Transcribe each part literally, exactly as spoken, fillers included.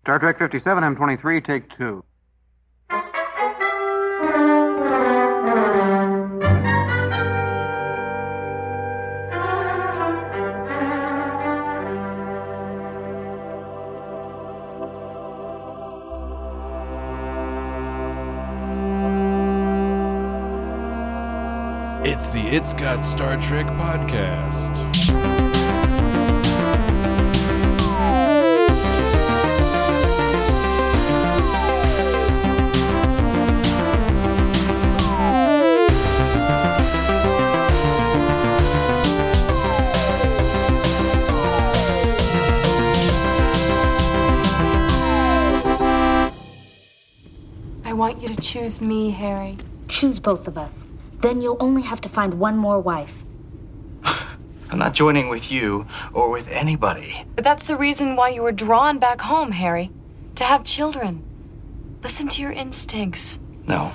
Star Trek fifty-seven, M twenty-three, take two. It's the It's Got Star Trek podcast. I want you to choose me, Harry. Choose both of us. Then you'll only have to find one more wife. I'm not joining with you or with anybody. But that's the reason why you were drawn back home, Harry. To have children. Listen to your instincts. No.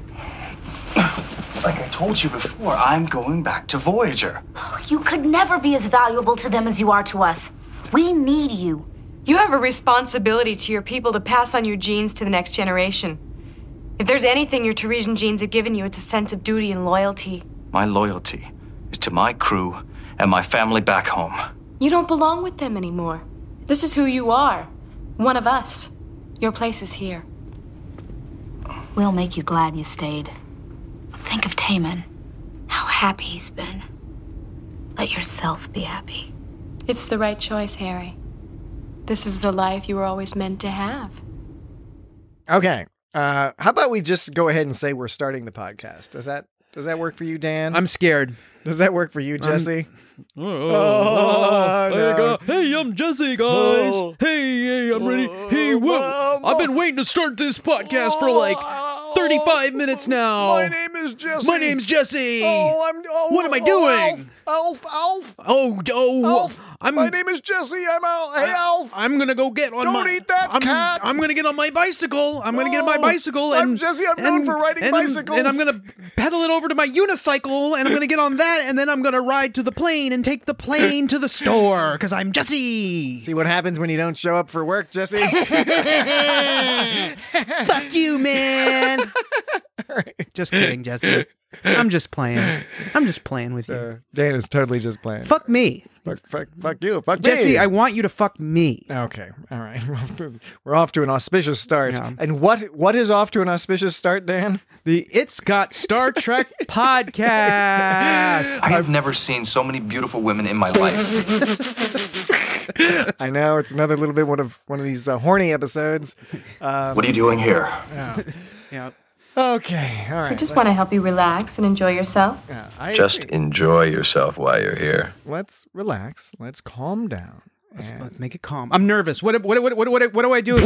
Like I told you before, I'm going back to Voyager. You could never be as valuable to them as you are to us. We need you. You have a responsibility to your people to pass on your genes to the next generation. If there's anything your Teresian genes have given you, it's a sense of duty and loyalty. My loyalty is to my crew and my family back home. You don't belong with them anymore. This is who you are. One of us. Your place is here. We'll make you glad you stayed. Think of Taman. How happy he's been. Let yourself be happy. It's the right choice, Harry. This is the life you were always meant to have. Okay. Uh, how about we just go ahead and say we're starting the podcast? Does that does that work for you, Dan? I'm scared. Does that work for you, Jesse? Oh, oh, no. hey, go- hey, I'm Jesse, guys. Oh. Hey, hey, I'm ready. Hey, whoa. um, I've been waiting to start this podcast for like thirty-five minutes now. My name is Jesse. My name's Jesse. Oh, I'm. Oh, What am I oh, doing? Alf, Alf, Alf. Oh, oh. Alf. I'm, My name is Jesse. I'm Alf. Hey, Alf. I'm gonna go get on Don't my. eat that I'm, cat. I'm gonna get on my bicycle. I'm gonna get on my Oh, bicycle. And I'm Jesse. I'm known and- for riding and- bicycles. And I'm gonna pedal it over to my unicycle, and I'm gonna get on that, and then I'm gonna ride to the plane and take the plane to the store because I'm Jesse. See what happens when you don't show up for work, Jesse? Fuck you, man. Just kidding, Jesse. I'm just playing. I'm just playing with you. Uh, Dan is totally just playing. Fuck me. Fuck, fuck, fuck you. Fuck Jesse, me. I want you to fuck me. Okay. All right. We're off to, we're off to an auspicious start. Yeah. And what what is off to an auspicious start, Dan? The It's Got Star Trek podcast. I have never seen so many beautiful women in my life. I know it's another little bit one of one of these uh, horny episodes. Um, What are you doing here? yeah. Yeah. Okay. All right. I just let's- want to help you relax and enjoy yourself. yeah, I Just agree. enjoy yourself while you're here. Let's relax. Let's calm down. Let's, And- let's make it calm. I'm nervous. What what what what what, what do I do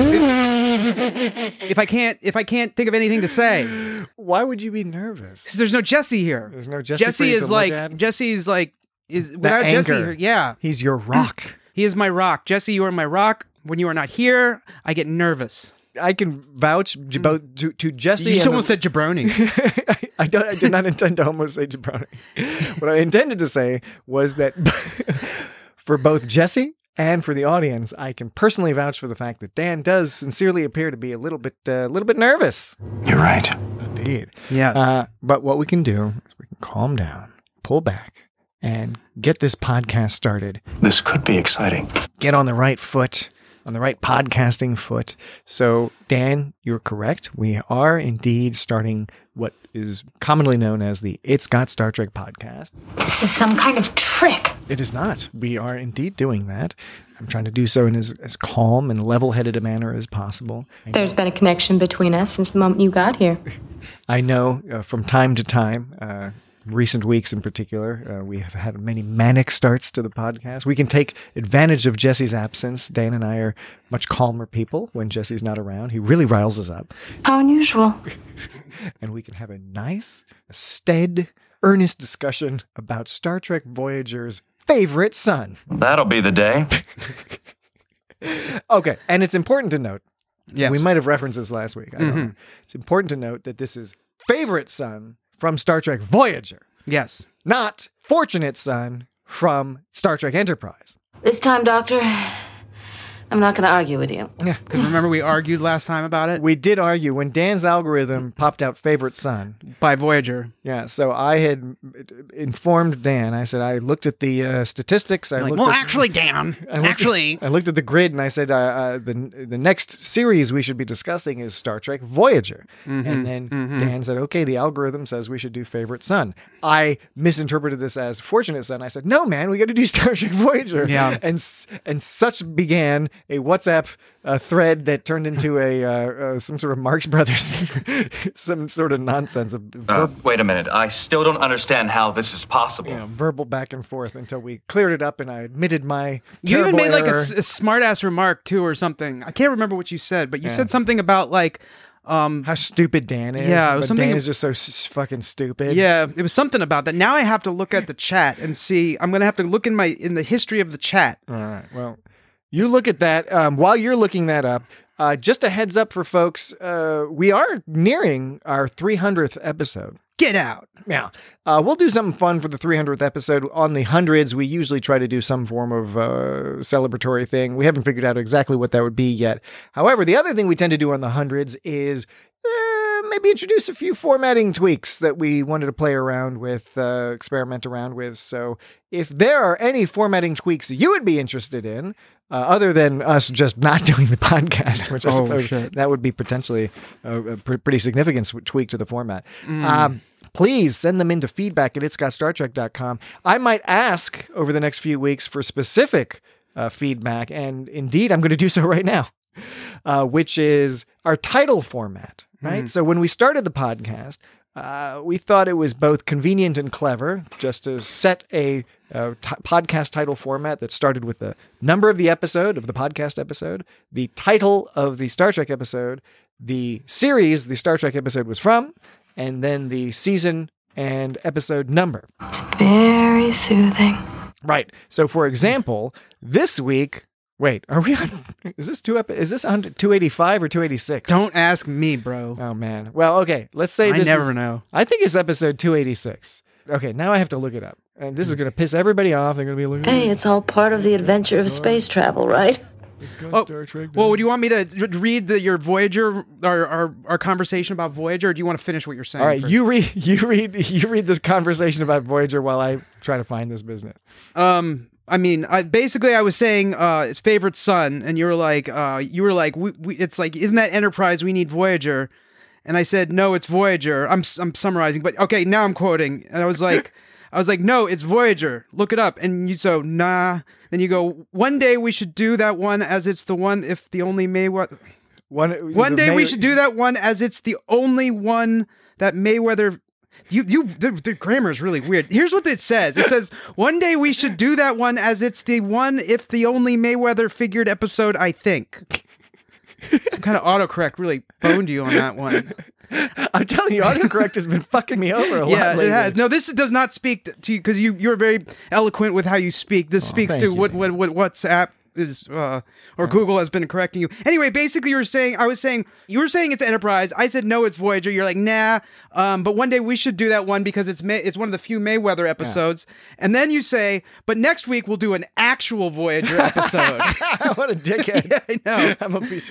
if, if I can't if I can't think of anything to say? Why would you be nervous? 'Cause there's no Jesse here. There's no Jesse. for Jesse you is to like look at? Jesse's like is without anchor. Jesse here. Yeah, He's your rock. he is my rock. Jesse, you are my rock. When you are not here, I get nervous. I can vouch j- both to, to Jesse. You just and almost the- said jabroni. I, I don't. I did not intend to almost say jabroni. What I intended to say was that for both Jesse and for the audience, I can personally vouch for the fact that Dan does sincerely appear to be a little bit, a uh, little bit nervous. You're right. Indeed. Yeah. Uh, but what we can do is we can calm down, pull back, and get this podcast started. This could be exciting. Get on the right foot, on the right podcasting foot. So, Dan, you're correct. We are indeed starting what is commonly known as the It's Got Star Trek podcast. This is some kind of trick. It is not. We are indeed doing that. I'm trying to do so in as, as calm and level-headed a manner as possible. I There's been a connection between us since the moment you got here. I know uh, from time to time, uh, recent weeks in particular, uh, we have had many manic starts to the podcast. We can take advantage of Jesse's absence. Dan and I are much calmer people when Jesse's not around. He really riles us up. How unusual. And we can have a nice, stead, earnest discussion about Star Trek Voyager's favorite son. That'll be the day. Okay, and it's important to note, Yes. we might have referenced this last week. I don't know. It's important to note that this is favorite son from Star Trek Voyager, Yes. not fortunate son from Star Trek Enterprise. This time, Doctor, I'm not going to argue with you. Yeah, because remember we argued last time about it? We did argue when Dan's algorithm popped out Favorite Son. By Voyager. Yeah, so I had informed Dan. I said, I looked at the uh, statistics. I like, looked well, at, actually, Dan, I actually. At, I looked at the grid and I said, uh, uh, the the next series we should be discussing is Star Trek Voyager. Mm-hmm, and then mm-hmm. Dan said, okay, the algorithm says we should do Favorite Son. I misinterpreted this as Fortunate Son. I said, no, man, we got to do Star Trek Voyager. Yeah. And, and such began a WhatsApp uh, thread that turned into a uh, uh, some sort of Marx Brothers, some sort of nonsense. Of uh, wait a minute. I still don't understand how this is possible. You know, verbal back and forth until we cleared it up and I admitted my You even made error. like a, a smart-ass remark, too, or something. I can't remember what you said, but you yeah. said something about like... Um, How stupid Dan is. Yeah, it was but something, Dan is just so s- fucking stupid. Yeah, it was something about that. Now I have to look at the chat and see. I'm going to have to look in my in the history of the chat. All right. Well, you look at that. Um, while you're looking that up, uh, just a heads up for folks, uh, we are nearing our three hundredth episode. Get out. Yeah. Uh, we'll do something fun for the three hundredth episode. On the hundreds, we usually try to do some form of uh, celebratory thing. We haven't figured out exactly what that would be yet. However, the other thing we tend to do on the hundreds is uh, maybe introduce a few formatting tweaks that we wanted to play around with, uh, experiment around with. So if there are any formatting tweaks that you would be interested in, uh, other than us just not doing the podcast, which I oh, suppose shit. that would be potentially a, a pr- pretty significant sw- tweak to the format. Mm. Um, please send them into feedback at its got star trek dot com. I might ask over the next few weeks for specific uh, feedback, and indeed, I'm going to do so right now, uh, which is our title format, right? Mm. So when we started the podcast, uh, we thought it was both convenient and clever just to set a uh, t- podcast title format that started with the number of the episode, of the podcast episode, the title of the Star Trek episode, the series the Star Trek episode was from, and then the season and episode number. It's very soothing. Right. So, for example, this week, wait, are we on, is this two, epi- is this on two eighty-five or two eighty-six? Don't ask me, bro. Oh, man. Well, okay, let's say I this never is, know. I think it's episode two eighty-six. Okay, now I have to look it up. And this is going to piss everybody off. They're going to be looking. Hey, it's all part of the adventure of space travel, right? Oh, well, would you want me to read the, your Voyager, our, our our conversation about Voyager, or do you want to finish what you're saying? All right, first? you read you read you read this conversation about Voyager while I try to find this business. Um, I mean, I basically I was saying uh, his favorite son, and you were like, uh, you were like, we, we, it's like, isn't that Enterprise? We need Voyager, and I said, no, it's Voyager. I'm I'm summarizing, but okay, now I'm quoting, and I was like. I was like, no, it's Voyager. Look it up. And you so, nah. Then you go, one day we should do that one as it's the one if the only Mayweather... One, one day May- we should do that one as it's the only one that Mayweather... You, you, the, the grammar is really weird. Here's what it says. It says, one day we should do that one as it's the one if the only Mayweather figured episode, I think. Some kind of autocorrect really boned you on that one. I'm telling you, autocorrect has been fucking me over a lot yeah, lately. it has. No, this does not speak to you because you you're very eloquent with how you speak. This Oh, speaks thank to you, what, thank what what WhatsApp is uh, or Yeah. Google has been correcting you. Anyway, basically, you were saying I was saying you were saying it's Enterprise. I said no, it's Voyager. You're like nah. Um, but one day we should do that one because it's May- it's one of the few Mayweather episodes. And then you say, but next week we'll do an actual Voyager episode. What a dickhead. Yeah, I know. I'm a piece of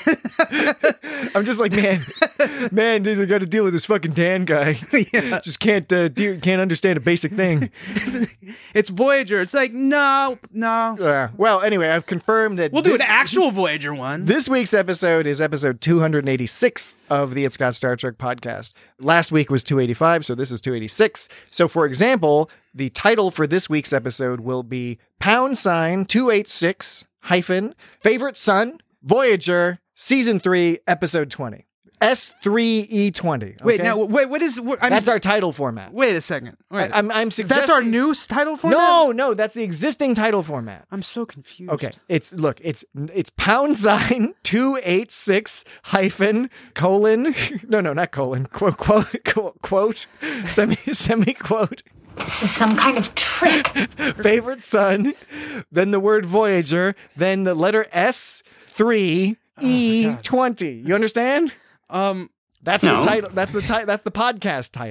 shit. I'm just like, man, man, dude, I got to deal with this fucking Dan guy. Yeah. Just can't uh, de- can't understand a basic thing. It's Voyager. It's like no, no. Uh, well, anyway, I've confirmed that We'll do this, an actual Voyager one. This week's episode is episode two eighty-six of the It's Got Star Trek podcast. Last week was two eighty-five, so this is two eighty-six. So, for example, the title for this week's episode will be pound sign two eighty-six hyphen favorite son Voyager season three episode twenty. S three E twenty. Okay? Wait, now, wait, what is... What, I'm, That's our title format. Wait a second. Wait. I, I'm, I'm suggesting... That's our new title format? No, no, that's the existing title format. I'm so confused. Okay, it's look, it's it's pound sign two eight six hyphen colon no no not colon quote quote quote, quote semi semi quote. This is some kind of trick. Favorite son, then the word Voyager, then the letter S three E twenty. You understand? Um, That's no. the title. That's the title. That's the podcast title.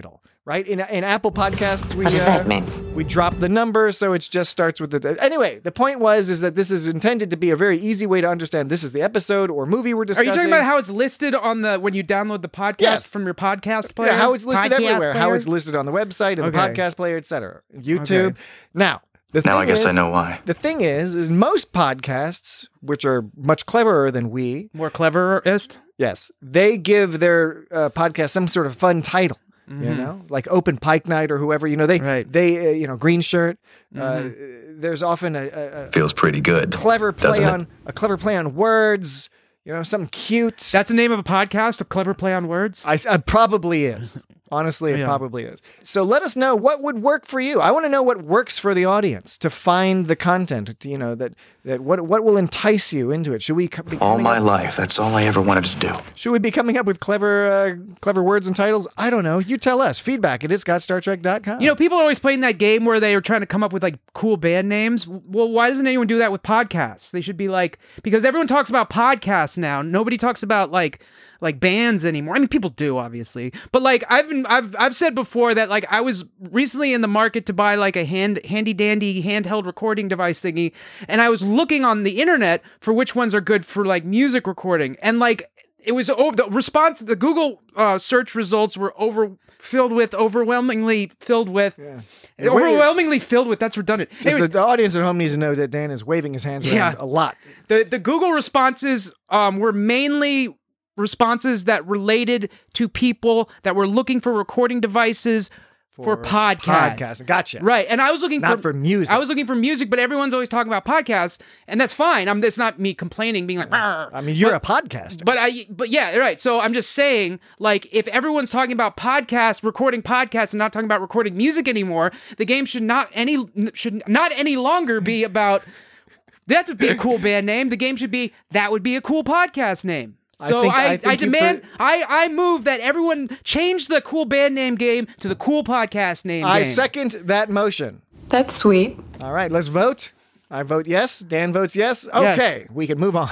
right? In in Apple Podcasts, we What does uh, that mean? we drop the number, so it just starts with the. Anyway, the point was is that this is intended to be a very easy way to understand this is the episode or movie we're Are discussing. you talking about how it's listed on the when you download the podcast Yes. from your podcast player? Yeah, how it's listed Podcast everywhere, how player? it's listed on the website and the Okay. podcast player, et cetera, YouTube. Okay. Now, the Now thing I guess is, I know why. The thing is, is most podcasts, which are much cleverer than we, More cleverest? yes, they give their uh, podcast some sort of fun title. You Mhm. know, like Open Pike Night or whoever. You know, they Right. they uh, you know Green Shirt. Uh, Mhm. there's often a, a, a Feels pretty good. clever play doesn't it? on a clever play on words. You know, something cute. That's the name of a podcast, a clever play on words? I, it probably is. Honestly, it Yeah. probably is. So let us know what would work for you. I want to know what works for the audience to find the content. You know that that what what will entice you into it. Should we co- be All coming my up, life, that's all I ever wanted to do. Should we be coming up with clever uh, clever words and titles? I don't know. You tell us. Feedback at it's got star trek dot com. You know, people are always playing that game where they are trying to come up with like cool band names. Well, why doesn't anyone do that with podcasts? They should be like, because everyone talks about podcasts now. Nobody talks about like like bands anymore. I mean, people do obviously, but like I've been I've I've said before that like I was recently in the market to buy like a hand handy dandy handheld recording device thingy, and I was looking on the internet for which ones are good for like music recording, and like it was over the response. The Google uh, search results were over filled with overwhelmingly filled with Yeah. overwhelmingly filled with. That's redundant. Just Anyways, the, the audience at home needs to know that Dan is waving his hands around Yeah. a lot. the the Google responses um, were mainly responses that related to people that were looking for recording devices for, podcast. Podcast. Gotcha. Right, and I was looking Not for, for music. I was looking for music, but everyone's always talking about podcasts, and that's fine. I'm. That's not me complaining, being like. "Arr." I mean, you're But- a podcaster. But I, but yeah, right. So I'm just saying, like, if everyone's talking about podcasts, recording podcasts, and not talking about recording music anymore, the game should not any should not any longer be about. That would be a cool band name. The game should be that would be a cool podcast name. I So think- I, I I, think you demand put- I, I move that everyone change the cool band name game to the cool podcast name I game. second that motion. That's sweet. All right, let's vote. I vote yes. Dan votes yes. Okay, we can move on.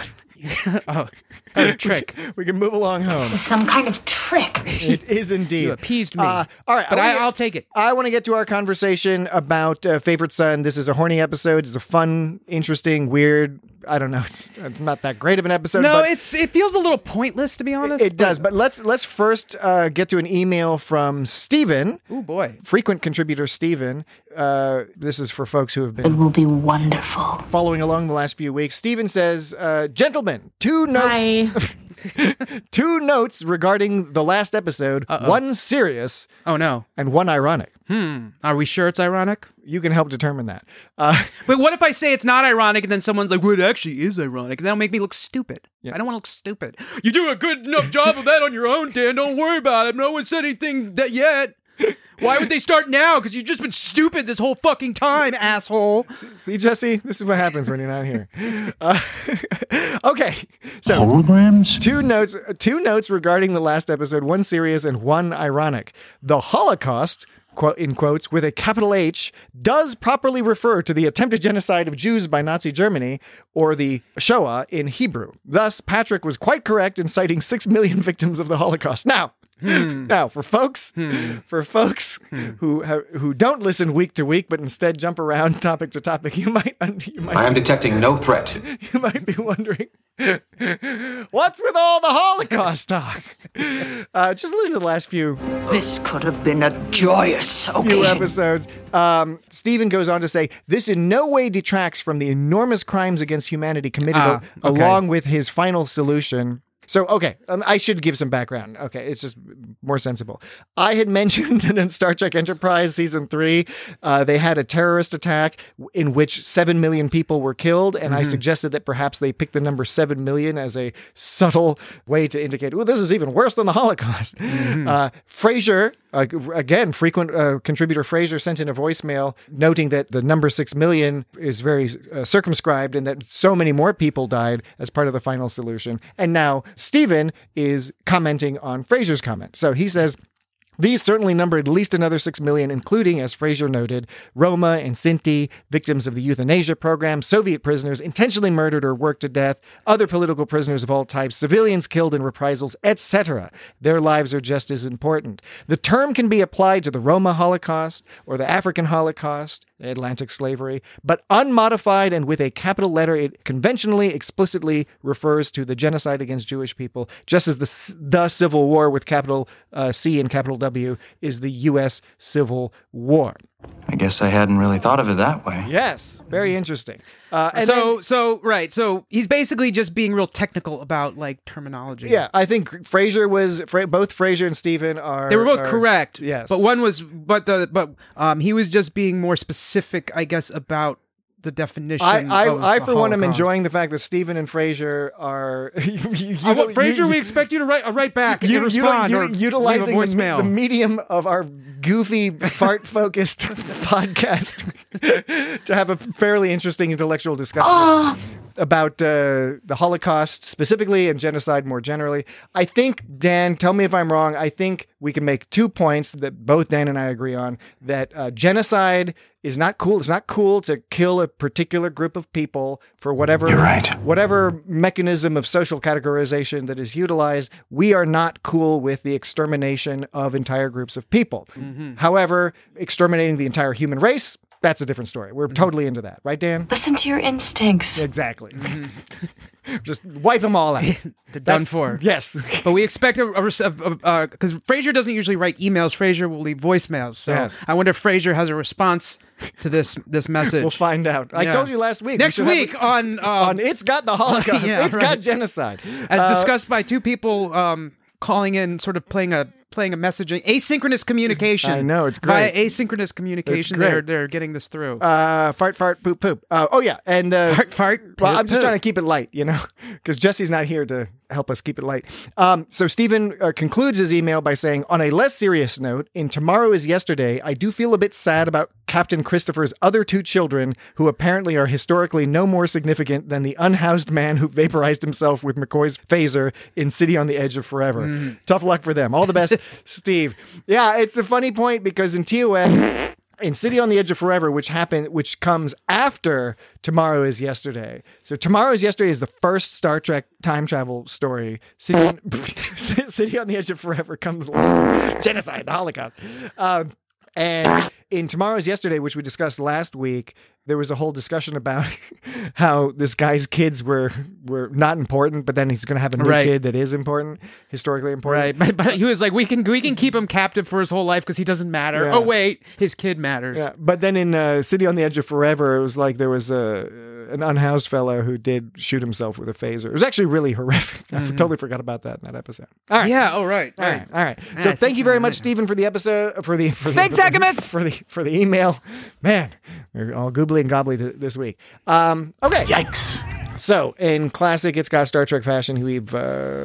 Oh, kind of trick. We can move along home. This is some kind of trick. It is indeed. You appeased me. Uh, all right, But wanna I, get- I'll take it. I want to get to our conversation about uh, Favorite Son. This is a horny episode. It's a fun, interesting, weird. I don't know. It's, it's not that great of an episode. No, but it's it feels a little pointless to be honest. it does. But let's let's first uh, get to an email from Steven, Oh boy. frequent contributor Steven. Uh, this is for folks who have It been will be wonderful. following along the last few weeks. Steven says, uh, "Gentlemen, two notes." Hi. Two notes regarding the last episode, Uh-oh. one serious Oh no. and one ironic. Hmm. Are we sure it's ironic? You can help determine that. Uh, But what if I say it's not ironic and then someone's like, well, it actually is ironic, and that'll make me look stupid. Yeah. I don't want to look stupid. You do a good enough job of that on your own, Dan. Don't worry about it. No one said anything that yet. Why would they start now? Because you've just been stupid this whole fucking time, asshole. see, Jesse, this is what happens when you're not here. Uh, okay, so Holograms? two notes, two notes regarding the last episode, one serious and one ironic. The Holocaust, quote in quotes with a capital H, does properly refer to the attempted genocide of Jews by Nazi Germany, or the Shoah in Hebrew. Thus, Patrick was quite correct in citing six million victims of the Holocaust. Now, now for folks, for folks who have, who don't listen week to week, but instead jump around topic to topic, you might you might I am detecting no threat. you might be wondering, what's with all the Holocaust talk? Uh, just listen to the last few This could have been a joyous few occasion. episodes. Um, Stephen goes on to say, this in no way detracts from the enormous crimes against humanity committed Ah, al- okay. along with his final solution. So, okay, um, I should give some background. Okay, it's just more sensible. I had mentioned that in Star Trek Enterprise Season three, uh, they had a terrorist attack in which seven million people were killed, and Mm-hmm. I suggested that perhaps they picked the number seven million as a subtle way to indicate, oh, this is even worse than the Holocaust. Mm-hmm. Uh, Frasier, uh, again, frequent uh, contributor Frasier sent in a voicemail noting that the number six million is very uh, circumscribed and that so many more people died as part of the final solution. And now Stephen is commenting on Frasier's comment. So he says, These certainly numbered at least another six million, including, as Fraser noted, Roma and Sinti, victims of the euthanasia program, Soviet prisoners intentionally murdered or worked to death, other political prisoners of all types, civilians killed in reprisals, et cetera. Their lives are just as important. The term can be applied to the Roma Holocaust or the African Holocaust, Atlantic slavery, but unmodified and with a capital letter, it conventionally, explicitly refers to the genocide against Jewish people, just as the, the Civil War with capital uh, C and capital W is the U S Civil War. I guess I hadn't really thought of it that way. Yes, very interesting. Uh, and so, then, so right. So he's basically just being real technical about like terminology. yeah, I think Fraser was Fra- both Fraser and Stephen are. They were both are, correct. Yes, but one was, but the, but um, he was just being more specific, I guess, about the definition. I, I, of I the for one, am Holocaust. enjoying the fact that Stephen and Fraser are. you, you, I want, you- Fraser, you- we expect you to write, uh, write back you, and you- respond you- or utilizing leave a the, voicemail. the medium of our goofy fart-focused podcast to have a fairly interesting intellectual discussion Ah! about uh, the Holocaust specifically and genocide more generally. I think, Dan, tell me if I'm wrong, I think we can make two points that both Dan and I agree on, that uh, genocide is not cool. It's not cool to kill a particular group of people for whatever, You're right. whatever mechanism of social categorization that is utilized. We are not cool with the extermination of entire groups of people. Mm-hmm. However, exterminating the entire human race, that's a different story. We're totally into that. Right, Dan? Listen to your instincts. Exactly. Just wipe them all out. They're done That's- for. Yes. But we expect a because Fraser doesn't usually write emails. Fraser will leave voicemails. So Yes. I wonder if Fraser has a response to this this message. We'll find out. I Yeah. told you last week. Next we should have week a- on uh, on It's Got the Holocaust. Yeah, It's right. got genocide. as Uh, discussed by two people um, calling in, sort of playing a playing a messaging asynchronous communication. I know, it's Via great. asynchronous communication. great. They're they're getting this through. Uh, fart, fart, poop, poop. Uh, oh, yeah. And uh, fart, fart. well, poop, I'm just poop. trying to keep it light, you know, because Jesse's not here to help us keep it light. Um, so Stephen uh, concludes his email by saying, on a less serious note, in Tomorrow is Yesterday, I do feel a bit sad about Captain Christopher's other two children, who apparently are historically no more significant than the unhoused man who vaporized himself with McCoy's phaser in City on the Edge of Forever. Mm. Tough luck for them. All the best, Steve. Yeah, it's a funny point because in T O S... in City on the Edge of Forever, which happened, which comes after Tomorrow is Yesterday. So Tomorrow is Yesterday is the first Star Trek time travel story. City on, City on the Edge of Forever comes later. Genocide, the Holocaust. Um, and in Tomorrow is Yesterday, which we discussed last week, there was a whole discussion about how this guy's kids were were not important, but then he's going to have a new Right. kid that is important, historically important. Right, but, but he was like, we can we can keep him captive for his whole life because he doesn't matter. Yeah. Oh wait, his kid matters. Yeah, but then in uh, City on the Edge of Forever, it was like there was a an unhoused fellow who did shoot himself with a phaser. It was actually really horrific. I Mm-hmm. totally forgot about that in that episode. All right. Yeah. Oh right. All right, all right. So Yeah, thank you very much, Stephen, for the episode, for the for the Thanks, Agamus! for the for the email. Man, we're all goobly and gobbly to, this week. Um, okay. Yikes. So, in classic It's Got Star Trek fashion, we've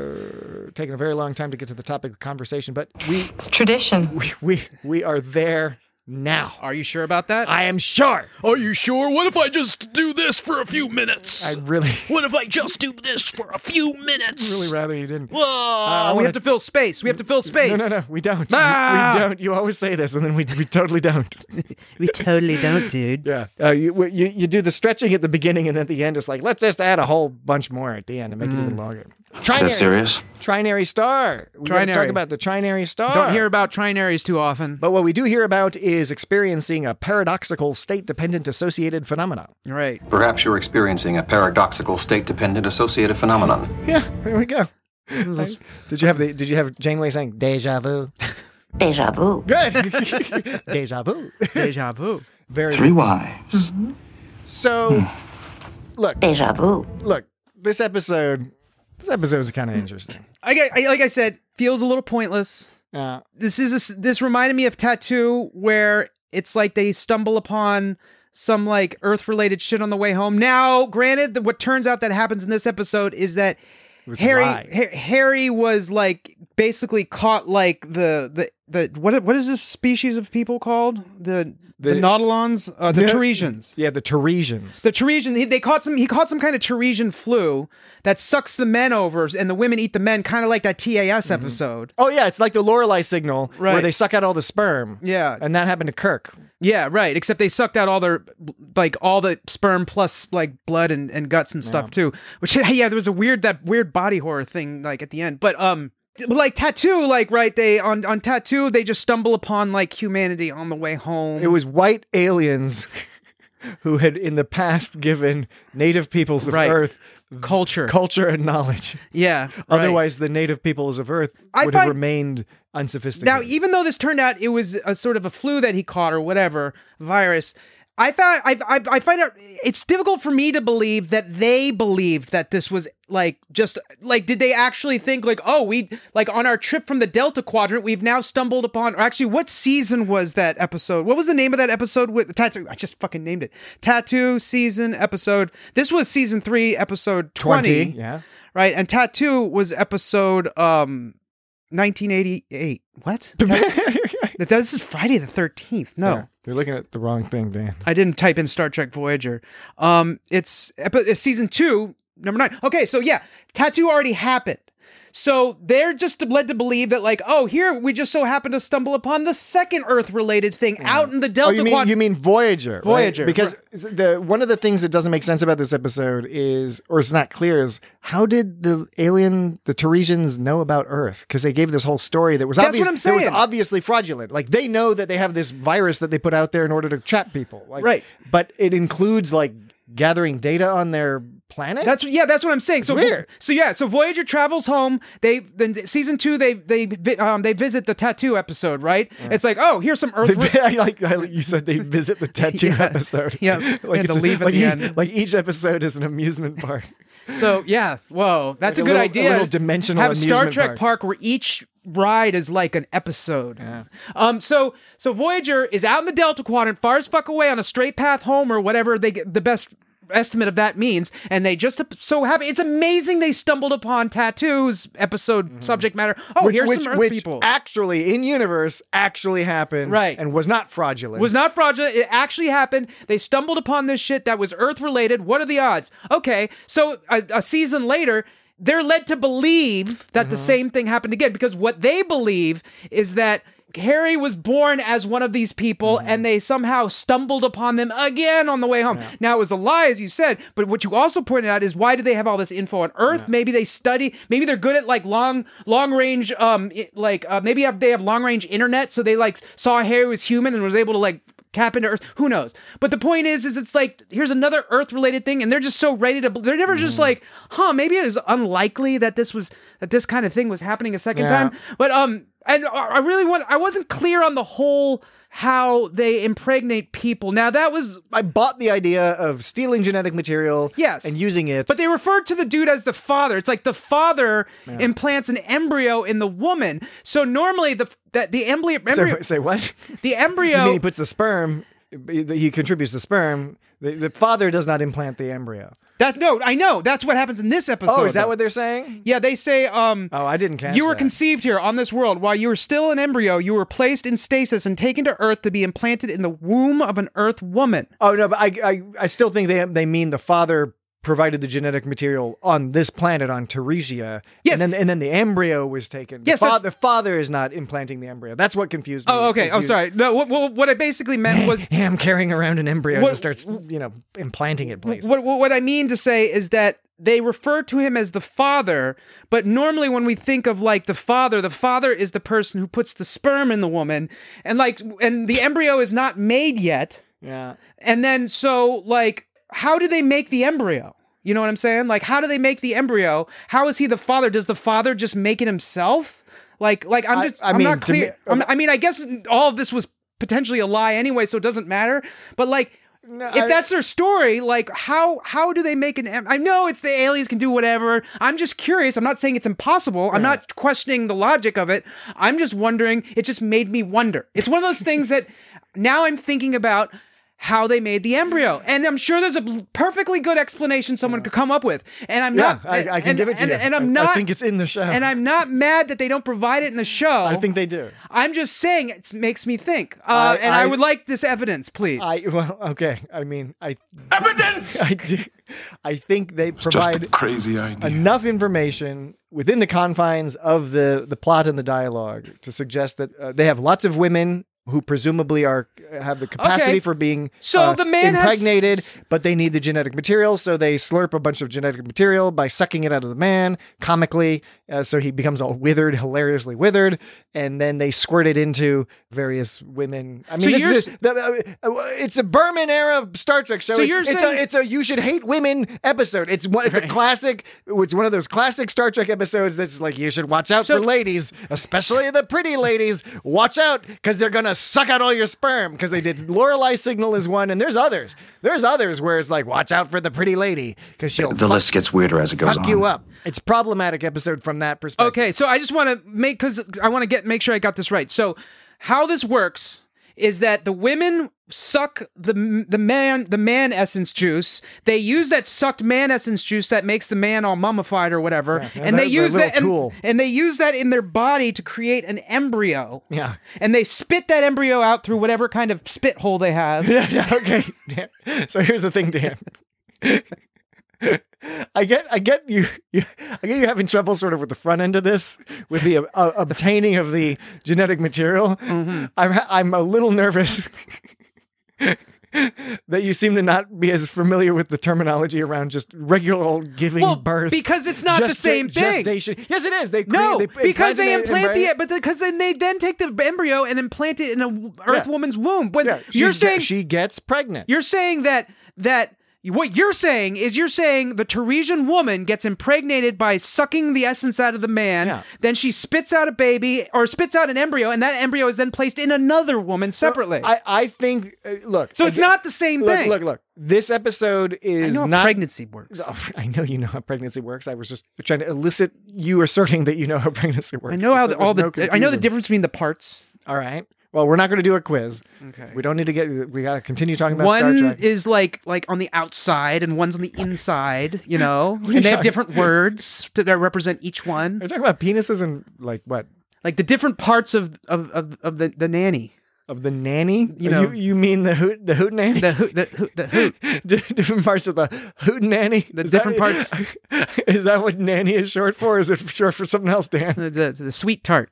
uh, taken a very long time to get to the topic of conversation, but we It's tradition. we we, we are there now. Are you sure about that? I am sure. Are you sure? What if I just do this for a few minutes? I really, What if I just do this for a few minutes? really rather you didn't. Whoa. I we wanna- have to fill space. We have to fill space. No, no, no, we don't. Ah! We, we don't. You always say this, and then we we totally don't. We totally don't, dude. Yeah. Uh, you, you you do the stretching at the beginning, and at the end, it's like, let's just add a whole bunch more at the end and make it even longer. Trinary, Is that serious? Trinary star. We gotta talk Trinary. about the trinary star. Don't hear about trinaries too often. But what we do hear about is experiencing a paradoxical state-dependent associated phenomenon. Right. Perhaps you're experiencing a paradoxical state-dependent associated phenomenon. Yeah, there we go. Did you have the? Did you have Janeway saying "deja vu"? Deja vu. Good. Deja vu. Deja vu. Very Three good. wives. So, look, Deja vu. look. This episode. This episode is kind of interesting. I, get- I like I said, feels a little pointless. Uh, This is a s this reminded me of Tattoo, where it's like they stumble upon some like Earth-related shit on the way home. Now, granted, that what turns out that happens in this episode is that was Harry a lie. Ha- Harry was like basically caught like the the the what what is this species of people called? The the, The- Nautilons, uh, the Yeah. Teresians. Yeah, the Teresians. The Teresian, he, they caught some. He caught some kind of Teresian flu that sucks the men over, and the women eat the men, kind of like that T A S episode. Oh yeah, it's like the Lorelei signal where Right. they suck out all the sperm. Yeah. And that happened to Kirk. Yeah, right. Except they sucked out all their, like, all the sperm plus like blood and, and guts and stuff too. Which yeah, there was a weird that weird body horror thing like at the end, but um. Like Tattoo, like right, they on on Tattoo, they just stumble upon like humanity on the way home. It was white aliens who had in the past given native peoples of Right. Earth culture, culture and knowledge. yeah. right. Otherwise, the native peoples of Earth I would have find- remained unsophisticated. Now, even though this turned out it was a sort of a flu that he caught or whatever virus, I found I, I I find it it's difficult for me to believe that they believed that this was like just like did they actually think like oh we like on our trip from the Delta Quadrant we've now stumbled upon or actually what season was that episode? What was the name of that episode with Tattoo? I just fucking named it. Tattoo season episode. This was season three episode twenty. twenty, yeah. Right, and Tattoo was episode um nineteen eighty-eight. What? That, this is Friday the thirteenth. No. Yeah, you're looking at the wrong thing, Dan. I didn't type in Star Trek Voyager. Um, it's, epi- it's season two, number nine. Okay, so yeah, Tattoo already happened. So they're just led to believe that, like, oh, here we just so happen to stumble upon the second Earth-related thing out in the Delta Oh, you mean Quadrant. you mean Voyager? right? Voyager, Because the one of the things that doesn't make sense about this episode is, or it's not clear, is how did the alien, the Teresians, know about Earth? Because they gave this whole story that was That's obvious. what I'm That was saying. obviously fraudulent. Like they know that they have this virus that they put out there in order to trap people. Like, Right. But it includes like gathering data on their planet. That's yeah, that's what I'm saying. So weird. So yeah, so Voyager travels home. They then season two they they vi- um they visit the Tattoo episode, right? It's like oh here's some Earth. They- I like how you said they visit the tattoo Yeah. episode. Yeah. like They had to it's- leave at like the e- end. Like each episode is an amusement park. So yeah, whoa, that's Like a a good little- a idea. little dimensional Have a Star amusement Trek park. park. where each ride is like an episode. Yeah. Um. So so Voyager is out in the Delta Quadrant, far as fuck away on a straight path home or whatever they get the best estimate of that means, and they just so happen. It's amazing they stumbled upon Tattoo's episode subject matter. Oh, which, here's which, some Earth which people. actually in universe actually happened, Right. and was not fraudulent. Was not fraudulent. It actually happened. They stumbled upon this shit that was Earth related. What are the odds? Okay, so a, a season later, they're led to believe that the same thing happened again because what they believe is that Harry was born as one of these people and they somehow stumbled upon them again on the way home. Now, it was a lie, as you said, but what you also pointed out is why do they have all this info on Earth? Maybe they study, maybe they're good at like long, long range, um, i- like uh, maybe have, they have long range internet, so they like saw Harry was human and was able to like tap into Earth. Who knows? But the point is, is it's like, here's another Earth related thing. And they're just so ready to, they're never just like, huh, maybe it was unlikely that this was, that this kind of thing was happening a second Yeah. time. But, um, and I really want, I wasn't clear on the whole, how they impregnate people. Now that was, I bought the idea of stealing genetic material, Yes. and using it. but they referred to the dude as the father. It's like the father implants an embryo in the woman. So normally the, that the embryo, embryo say, say what? the You embryo, mean he puts the sperm? He contributes the sperm. The, the father does not implant the embryo. that, no, I know. That's what happens in this episode. Oh, is that though. what they're saying? Yeah, they say, um, Oh, I didn't catch you were that. conceived here on this world. While you were still an embryo, you were placed in stasis and taken to Earth to be implanted in the womb of an Earth woman. Oh no, but I, I, I still think they they mean the father provided the genetic material on this planet on Teresia. Yes. and then and then the embryo was taken. Yes, the, fa- that's- the father is not implanting the embryo. That's what confused me. Oh, okay. is Oh, you- sorry. No, what, what, what I basically meant was Yeah, I'm carrying around an embryo What- and starts, you know, implanting it places. what, what what I mean to say is that they refer to him as the father, but normally when we think of like the father, the father is the person who puts the sperm in the woman, and like, and the embryo is not made yet. Yeah. And then so like, how do they make the embryo? You know what I'm saying? Like, how do they make the embryo? How is he the father? Does the father just make it himself? Like, like I'm I- just, I I, am mean, not to me- clear. I'm, I mean, I guess all of this was potentially a lie anyway, so it doesn't matter. But like, if I- that's their story, like, how how do they make an? em- I know it's the aliens can do whatever. I'm just curious. I'm not saying it's impossible. I'm not questioning the logic of it. I'm just wondering. It just made me wonder. It's one of those things that now I'm thinking about. how they made the embryo. And I'm sure there's a perfectly good explanation someone could come up with. And I'm Yeah, not I, I can and, give it to and, you. and I'm I- not I think it's in the show. And I'm not mad that they don't provide it in the show. I think they do. I'm just saying it makes me think. Uh, I- and I, I- would like this evidence, please. I well, okay. I mean, I Evidence! I, do, I think they Just a provide crazy idea. enough information within the confines of the the plot and the dialogue to suggest that uh, they have lots of women who presumably are have the capacity Okay. for being So uh, the man has- impregnated, but they need the genetic material, so they slurp a bunch of genetic material by sucking it out of the man comically, uh, so he becomes all withered, hilariously withered, and then they squirt it into various women. I mean, So this you're is a, the, uh, it's a Berman era Star Trek show. So It- you're it's saying- a it's a you should hate women episode. It's one. It's a classic. It's one of those classic Star Trek episodes that's like you should watch out So- for ladies, especially the pretty ladies. Watch out because they're gonna suck out all your sperm. Because they did Lorelei Signal is one, and there's others. There's others where it's like watch out for the pretty lady because she'll The fuck, list gets weirder as it goes fuck on. you up. It's problematic episode from that perspective. Okay, so I just want to make because I want to get make sure I got this right. So how this works is that the women suck the the man the man essence juice. They use that sucked man essence juice that makes the man all mummified or whatever, Yeah, and that- they use that that little and, tool. and they use that in their body to create an embryo. Yeah. And they spit that embryo out through whatever kind of spit hole they have. Okay. Dan. So here's the thing, Dan. I get, I get you, you, I get you having trouble sort of with the front end of this, with the uh, obtaining of the genetic material. Mm-hmm. I'm, I'm a little nervous that you seem to not be as familiar with the terminology around just regular old giving Well, birth, because it's not the gesta- same thing. Gestation. Yes, it is. They No, create, they because they implant implant it- the but because then they then take the embryo and implant it in a Earth Yeah. woman's womb. When Yeah, you're she's- saying she gets pregnant. You're saying that that what you're saying is you're saying the Teresian woman gets impregnated by sucking the essence out of the man. Yeah. Then she spits out a baby or spits out an embryo, and that embryo is then placed in another woman separately. I, I think. Uh, look. so it's again- not the same Look, thing. look, look. This episode I is know how not pregnancy works. Oh, I know you know how pregnancy works. I was just trying to elicit you asserting that you know how pregnancy works. I know how so the, all there's the no I know the confusion. difference between the parts. All right. Well, we're not going to do a quiz. Okay. We don't need to get. We got to continue talking about Star One Trek. is like like on the outside, and one's on the inside. You know, are you and they have talking- different words that that represent each one. Are you talking about penises and like what Like the different parts of of of, of the, the nanny. of the nanny? You Or know- you, you mean the hoot the hoot nanny? The hoot, the hoot, the hoot. different parts of the hoot nanny. The Is different that, Is that what nanny is short for? Or is it short for something else, Dan? The, the, the sweet tart.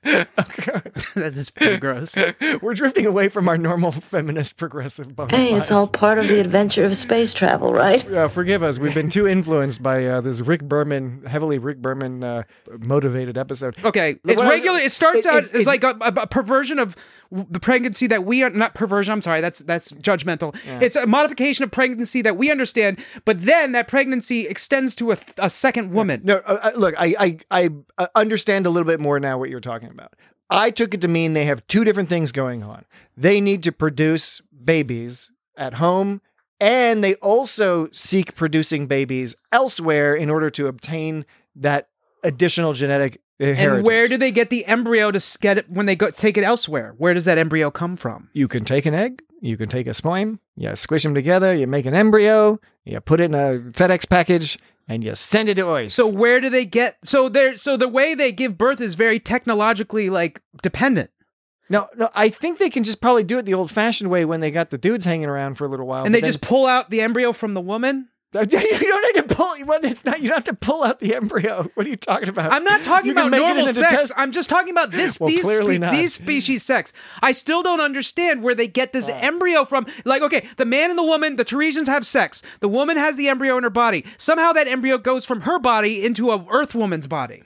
That is pretty gross. We're drifting away from our normal feminist progressive bona Hey, it's fides. all part of the adventure of space travel, right? Uh, forgive us. We've been too influenced by uh, this Rick Berman, heavily Rick Berman uh, motivated episode. Okay, it's What I was- regular. It starts it- out it's- as it's- like a, a, a perversion of w- the pregnancy that we are not perversion. I'm sorry, that's that's judgmental. It's a modification of pregnancy that we understand, but then that pregnancy extends to a, a second woman. No, uh, uh, look, I, I I uh, understand a little bit more now what you're talking about. I took it to mean they have two different things going on. They need to produce babies at home, and they also seek producing babies elsewhere in order to obtain that additional genetic heritage. And where do they get the embryo to s- get it when they go take it elsewhere? Where does that embryo come from? You can take an egg, you can take a sperm, you squish them together, you make an embryo, you put it in a FedEx package, and you send it to Earth. So where do they get? So they're so the way they give birth is very technologically like dependent. No, no, I think they can just probably do it the old-fashioned way when they got the dudes hanging around for a little while. And but they then- just pull out the embryo from the woman? You don't need to pull. It's not. You don't have to pull out the embryo. What are you talking about? I'm not talking You can about make it normal into sex. test- I'm just talking about this Well, these clearly spe- not. these species sex. I still don't understand where they get this embryo from. Like, okay, the man and the woman, the Teresians have sex. The woman has the embryo in her body. Somehow that embryo goes from her body into a Earth woman's body.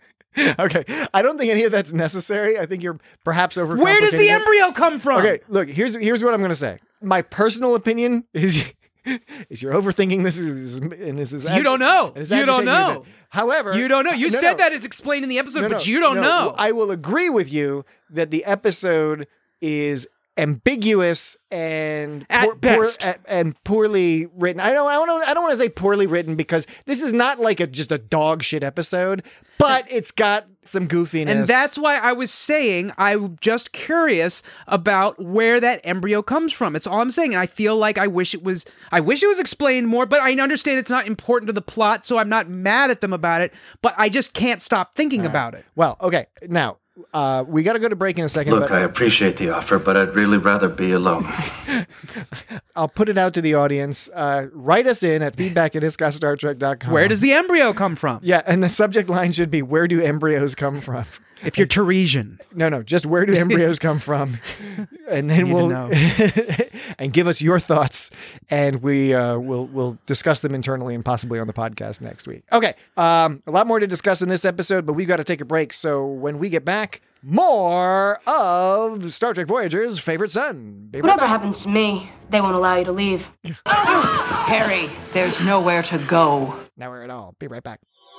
Okay, I don't think any of that's necessary. I think you're perhaps over. Where does the embryo come from? Okay, look. Here's here's what I'm going to say. My personal opinion is. Is you're overthinking this? Is, and this is You don't know. and it's You don't agitating you a know. bit. However, You don't know. You no, said no. that it's explained in the episode, No, but no, you don't no. know. I will agree with you that the episode is ambiguous and At poor, best. poor, at- and poorly written. I don't. I don't. I don't want to say poorly written because this is not like a just a dog shit episode, but it's got some goofiness. And that's why I was saying I'm just curious about where that embryo comes from. It's all I'm saying. And I feel like I wish it was I wish it was explained more, but I understand it's not important to the plot, so I'm not mad at them about it, but I just can't stop thinking right. about it. Well, okay. Now, uh, we got to go to break in a second. Look, but I appreciate the offer, but I'd really rather be alone. I'll put it out to the audience. Uh, write us in at feedback at iscast star trek dot com. Where does the embryo come from? Yeah, and the subject line should be, where do embryos come from? If you're Teresian. No, no, just where do embryos come from? And then we'll and give us your thoughts, and we uh, will we'll discuss them internally and possibly on the podcast next week. Okay, um, a lot more to discuss in this episode, but we've got to take a break. So when we get back, more of Star Trek Voyager's favorite son. Be right Whatever back. happens to me, they won't allow you to leave. Harry, there's nowhere to go. Nowhere at all. Be right back.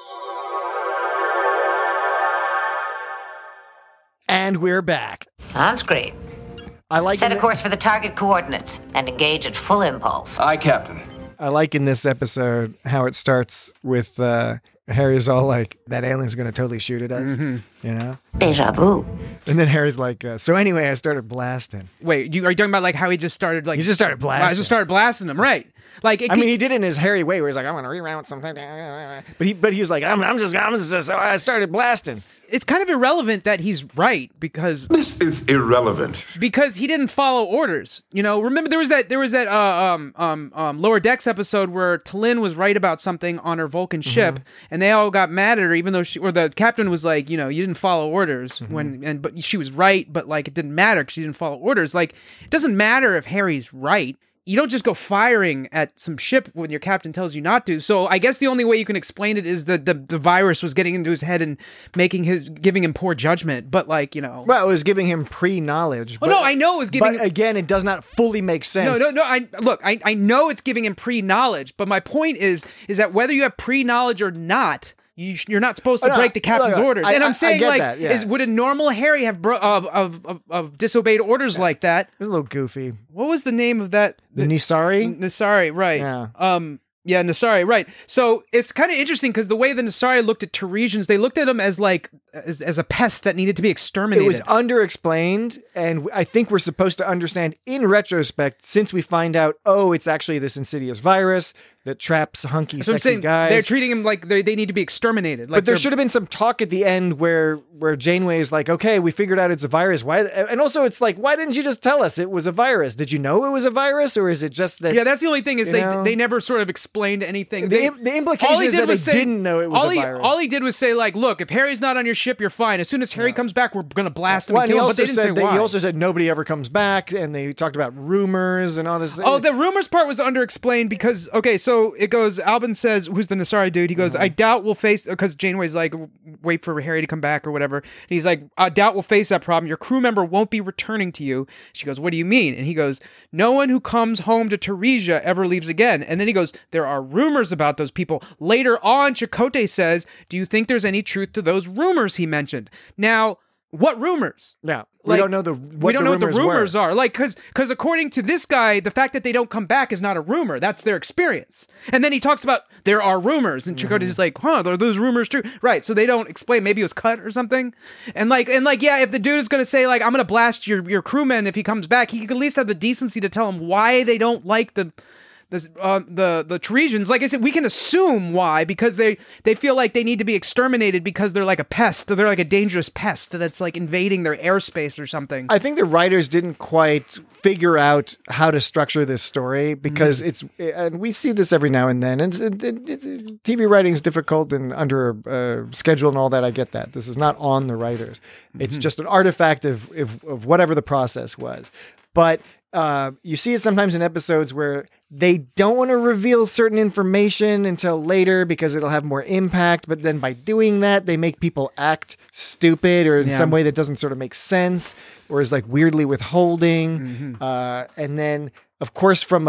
And we're back. On screen. I like Set a it- course for the target coordinates and engage at full impulse. Aye, Captain. I like in this episode how it starts with uh, Harry's all like, that alien's going to totally shoot at us, Mm-hmm. you know? Deja vu. And then Harry's like, uh, so anyway, I started blasting. Wait, you, are you talking about like how he just started like... He just started blasting. I just started blasting them, right. Like, it, I mean, he did it in his Harry way where he's like, I'm going to reroute something. But he, but he was like, I'm, I'm just, I'm just, so I started blasting. It's kind of irrelevant that he's right because this is irrelevant because he didn't follow orders. You know, remember there was that there was that uh, um um um Lower Decks episode where T'Lyn was right about something on her Vulcan ship, Mm-hmm. and they all got mad at her, even though she or the captain was like, you know, you didn't follow orders Mm-hmm. when and but she was right, but like it didn't matter because she didn't follow orders. Like it doesn't matter if Harry's right. You don't just go firing at some ship when your captain tells you not to. So I guess the only way you can explain it is that the, the virus was getting into his head and making his giving him poor judgment. But like, you know, well, it was giving him pre-knowledge. Oh, no, I know it was giving. But again, it does not fully make sense. No, no, no. I look. I, I know it's giving him pre-knowledge, but my point is is that whether you have pre-knowledge or not. You, you're not supposed to oh, no, break the captain's look, orders, I, and I'm I, saying, I like, that, yeah. is would a normal Harry have bro- of, of of of disobeyed orders yeah. like that? It was a little goofy. What was the name of that? The, the Nisari. Nisari, right? Yeah. Um. Yeah, Nisari, right. So it's kind of interesting because the way the Nisari looked at Teresians, they looked at them as like as, as a pest that needed to be exterminated. It was underexplained, and I think we're supposed to understand in retrospect, since we find out, oh, it's actually this insidious virus that traps hunky, That's sexy saying, guys. They're treating him like they they need to be exterminated. Like but there should have been some talk at the end where where Janeway is like, okay, we figured out it's a virus. Why? And also, it's like, why didn't you just tell us it was a virus? Did you know it was a virus, or is it just that? Yeah, that's the only thing is they know? they never sort of explained anything. The, They, the implication is that they say, didn't know it was all a he, virus. All he did was say, like, look, if Harry's not on your ship, you're fine. As soon as Harry yeah. comes back, we're going to blast him well, and kill and him. But they didn't say that, why. He also said nobody ever comes back, and they talked about rumors and all this. Oh, the rumors part was underexplained because, okay, so it goes, Albin says, who's the Nisari dude, he goes, mm-hmm. I doubt we'll face, because Janeway's like, wait for Harry to come back or whatever. And he's like, I doubt we'll face that problem. Your crew member won't be returning to you. She goes, what do you mean? And he goes, no one who comes home to Teresia ever leaves again. And then he goes, there are rumors about those people. Later on, Chakotay says, do you think there's any truth to those rumors he mentioned? Now, what rumors? Yeah, we like, don't know the what we don't the know what the rumors were. are. Like, because because according to this guy, the fact that they don't come back is not a rumor. That's their experience. And then he talks about there are rumors, and Chakotay is like, huh, are those rumors true? Right. So they don't explain. Maybe it was cut or something. And like and like yeah, if the dude is gonna say like I'm gonna blast your your crewman if he comes back, he could at least have the decency to tell him why they don't like the. The, uh, the the Teresians, like I said, we can assume why, because they they feel like they need to be exterminated because they're like a pest, they're like a dangerous pest that's like invading their airspace or something. I think the writers didn't quite figure out how to structure this story because mm-hmm. it's, and we see this every now and then, and it, it, it, it, T V writing is difficult and under a uh, schedule and all that. I get that. This is not on the writers. It's mm-hmm. just an artifact of, of of whatever the process was. But uh, you see it sometimes in episodes where they don't want to reveal certain information until later because it'll have more impact. But then by doing that, they make people act stupid or in yeah. some way that doesn't sort of make sense or is like weirdly withholding. Mm-hmm. Uh, and then, of course, from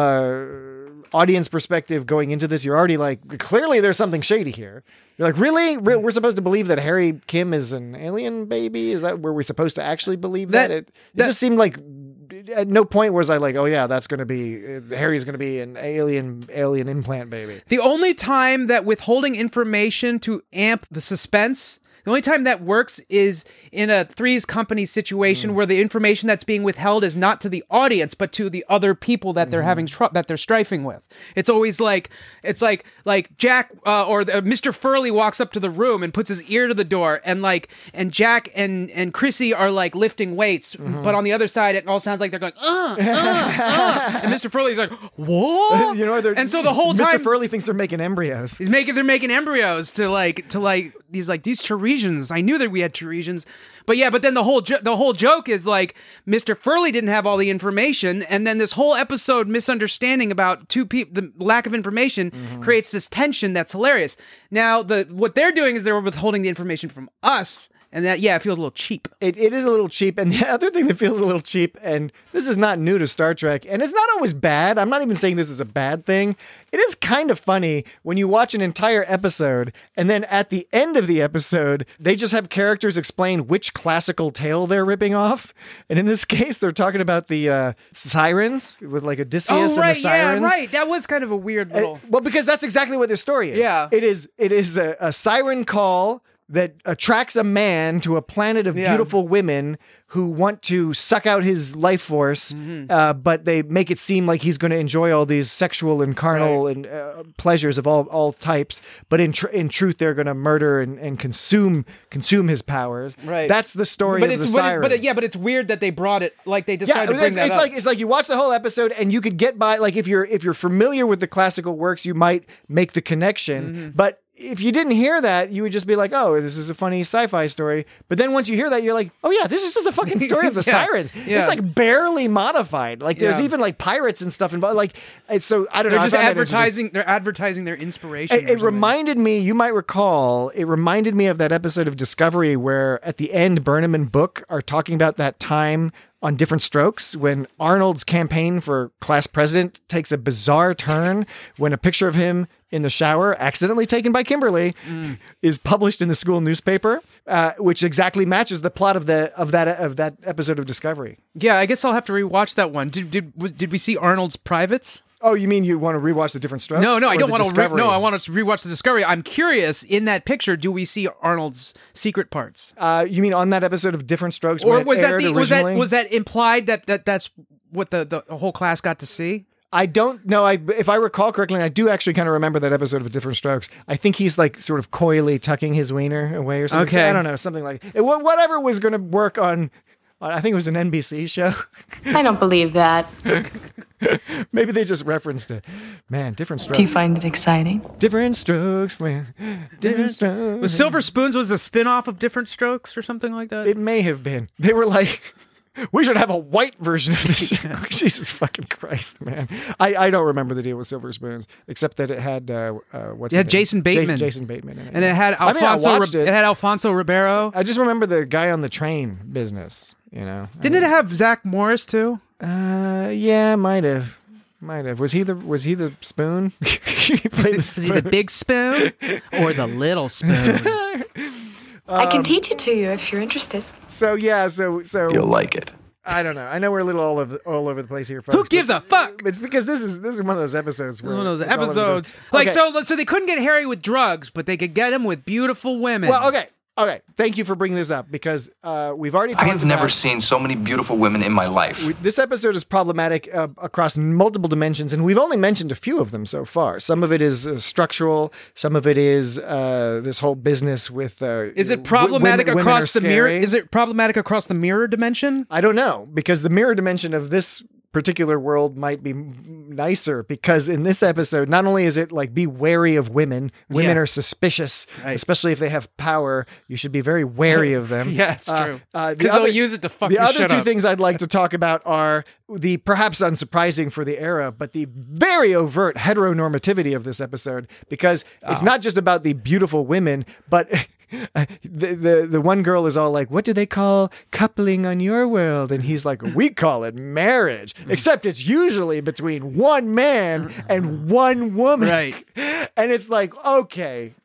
a audience perspective going into this, you're already like, clearly there's something shady here. You're like, really? We're supposed to believe that Harry Kim is an alien baby? Is that where we're supposed to actually believe that? that? It, it that, just seemed like at no point was I like, oh yeah, that's going to be, uh, Harry's going to be an alien, alien implant baby. The only time that withholding information to amp the suspense The only time that works is in a Three's Company situation mm. where the information that's being withheld is not to the audience, but to the other people that they're mm-hmm. having tr- that they're strifing with. It's always like it's like like Jack uh, or the, Mister Furley walks up to the room and puts his ear to the door, and like and Jack and and Chrissy are like lifting weights, mm-hmm. but on the other side it all sounds like they're going uh, uh, uh. and Mister Furley's like what? You know, and so the whole time Mister Furley thinks they're making embryos. He's making they're making embryos to like to like he's like these Teresians. I knew that we had Teresians, but yeah, but then the whole jo- the whole joke is like Mister Furley didn't have all the information, and then this whole episode misunderstanding about two people, the lack of information mm-hmm. creates this tension that's hilarious. Now the what they're doing is they're withholding the information from us. And that, yeah, it feels a little cheap. It It is a little cheap. And the other thing that feels a little cheap, and this is not new to Star Trek, and it's not always bad. I'm not even saying this is a bad thing. It is kind of funny when you watch an entire episode, and then at the end of the episode, they just have characters explain which classical tale they're ripping off. And in this case, they're talking about the uh, sirens, with like Odysseus oh, right, and the sirens. Yeah, right. That was kind of a weird little... Uh, well, because that's exactly what their story is. Yeah. It is, it is a, a siren call that attracts a man to a planet of yeah. beautiful women who want to suck out his life force, mm-hmm. uh, but they make it seem like he's going to enjoy all these sexual and carnal right. and uh, pleasures of all, all types. But in tr- in truth, they're going to murder and, and consume consume his powers. Right. That's the story but of it's, the sirens. But it, yeah, but it's weird that they brought it like they decided yeah, to bring it's, that it's up. Like, it's like you watch the whole episode and you could get by. Like if you're if you're familiar with the classical works, you might make the connection. Mm-hmm. But if you didn't hear that, you would just be like, oh, this is a funny sci-fi story. But then once you hear that, you're like, oh yeah, this is just a fucking story of the yeah. sirens. Yeah. It's like barely modified. Like there's yeah. even like pirates and stuff involved. Like it's so I don't they're know. Just advertising. They're advertising their inspiration. It, it reminded me. You might recall. It reminded me of that episode of Discovery where at the end, Burnham and Book are talking about that time on Different Strokes when Arnold's campaign for class president takes a bizarre turn when a picture of him in the shower, accidentally taken by Kimberly, mm. is published in the school newspaper, uh, which exactly matches the plot of the of that of that episode of Discovery. Yeah, I guess I'll have to rewatch that one. Did did did we see Arnold's privates? Oh, you mean you want to rewatch the Different Strokes? No, no, I don't want Discovery? to. Re- no, I want to rewatch the Discovery. I'm curious. In that picture, do we see Arnold's secret parts? Uh, you mean on that episode of Different Strokes? Or when was it that aired the, was that originally? was that implied that, that that's what the, the whole class got to see? I don't know. I, if I recall correctly, I do actually kind of remember that episode of Different Strokes. I think he's like sort of coyly tucking his wiener away or something. Okay. So I don't know, something like it, whatever was going to work on. I think it was an N B C show. I don't believe that. Maybe they just referenced it. Man, Different Strokes. Do you find it exciting? Different Strokes, man. Different Strokes. Was Silver Spoons was a spin-off of Different Strokes or something like that? It may have been. They were like, we should have a white version of this show. Jesus fucking Christ, man. I, I don't remember the deal with Silver Spoons, except that it had, uh, uh, what's it had name? Jason Bateman. Jason, Jason Bateman in it. And it had Alfonso, I mean, I watched it. it. it had Alfonso Ribeiro. I just remember the guy on the train business, you know. Didn't it have Zach Morris too? Uh, yeah, might have. Might have. Was he the Was he the spoon? He played the Was spoon. he the big spoon or the little spoon? I can Um, teach it to you if you're interested. So yeah, so so You'll like it. I don't know. I know we're a little all over all over the place here, folks. Who gives a fuck? It's because this is this is one of those episodes where One of those it's all over the episodes. place. Like Okay. so, so they couldn't get Harry with drugs, but they could get him with beautiful women. Well, okay. Okay, thank you for bringing this up because uh, we've already talked I have about, never seen so many beautiful women in my life. We, this episode is problematic uh, across multiple dimensions, and we've only mentioned a few of them so far. Some of it is uh, structural. Some of it is uh, this whole business with. Uh, is it problematic w- women, across women the mirror? scary. Is it problematic across the mirror dimension? I don't know, because the mirror dimension of this particular world might be m- nicer because in this episode, not only is it like be wary of women, women Yeah. are suspicious, Right. especially if they have power. You should be very wary of them. Yeah, it's Uh, true. uh, the Because they'll other- use it to fuck The your other shit two up. things I'd like to talk about are the perhaps unsurprising for the era, but the very overt heteronormativity of this episode, because it's Oh. not just about the beautiful women, but the, the the one girl is all like, what do they call coupling on your world? And he's like, we call it marriage, except it's usually between one man and one woman. Right. And it's like, okay,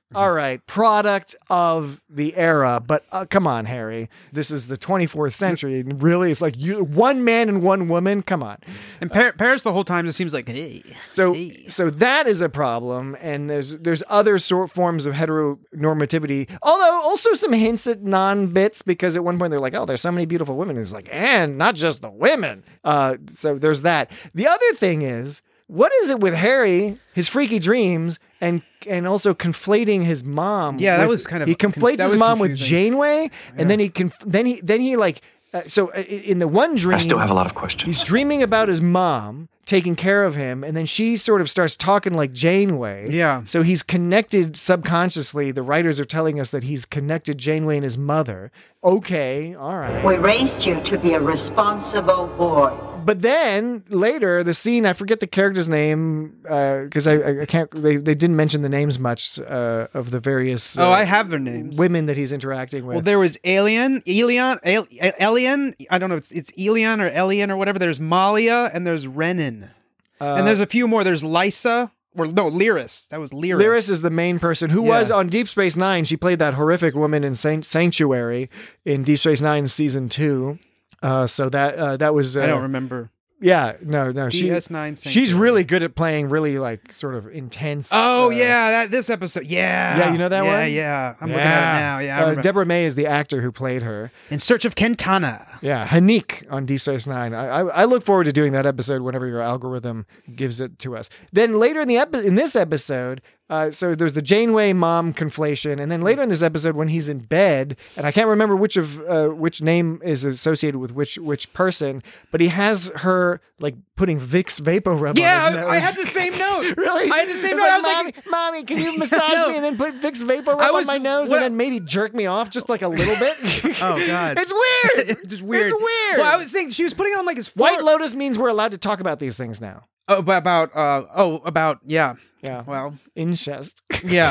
all right, product of the era, but uh, come on, Harry. This is the twenty-fourth century. Really, it's like you, one man and one woman. Come on. And Par- Paris the whole time just seems like, hey. So, hey. so that is a problem, and there's there's other sort forms of heteronormativity. Although also some hints at non-bits, because at one point they're like, oh, there's so many beautiful women. It's like, and not just the women. Uh, so there's that. The other thing is, what is it with Harry, his freaky dreams, and and also conflating his mom? Yeah, with, that was kind of he conflates his mom confusing. with Janeway, yeah. and then he conf- then he then he like uh, so in the one dream, I still have a lot of questions. He's dreaming about his mom taking care of him, and then she sort of starts talking like Janeway. Yeah. So he's connected subconsciously. The writers are telling us that he's connected Janeway and his mother. Okay, all right. We raised you to be a responsible boy. But then later, the scene, I forget the character's name because uh, I, I can't. They, they didn't mention the names much uh, of the various. Uh, oh, I have their names. Women that he's interacting with. Well, there was Alien, Elion, El- Elian. I don't know. It's it's Elion or Elian or whatever. There's Malia and there's Renan, uh, and there's a few more. There's Lysa. Or no, Lyris. That was Lyris. Lyris is the main person who yeah. was on Deep Space Nine. She played that horrific woman in San- Sanctuary in Deep Space Nine season two. Uh, so that uh, that was. Uh, I don't remember. Yeah, no, no. She, D S nine she's really good at playing really like sort of intense. Oh uh, yeah, that this episode. Yeah, yeah, you know that yeah, one. Yeah, yeah. I'm yeah. looking at it now. Yeah, uh, Deborah May is the actor who played her. In Search of Quintana. Yeah, Hanik on Deep Space Nine. I, I I look forward to doing that episode whenever your algorithm gives it to us. Then later in the epi- in this episode. Uh, so there's the Janeway mom conflation, and then later in this episode when he's in bed, and I can't remember which of uh, which name is associated with which which person, but he has her like putting Vicks Vapor Rub yeah, on his nose. I, I had the same note. Really? I had the same note. Like, I was mommy, like, mommy, can you massage no. me and then put Vicks Vapor Rub was, on my nose, what, and then maybe jerk me off just like a little bit? Oh God, it's weird. It's just weird. It's weird. Well, I was saying she was putting on like his White Lotus means we're allowed to talk about these things now. Oh, about uh oh about yeah. Yeah. Well, incest. Yeah.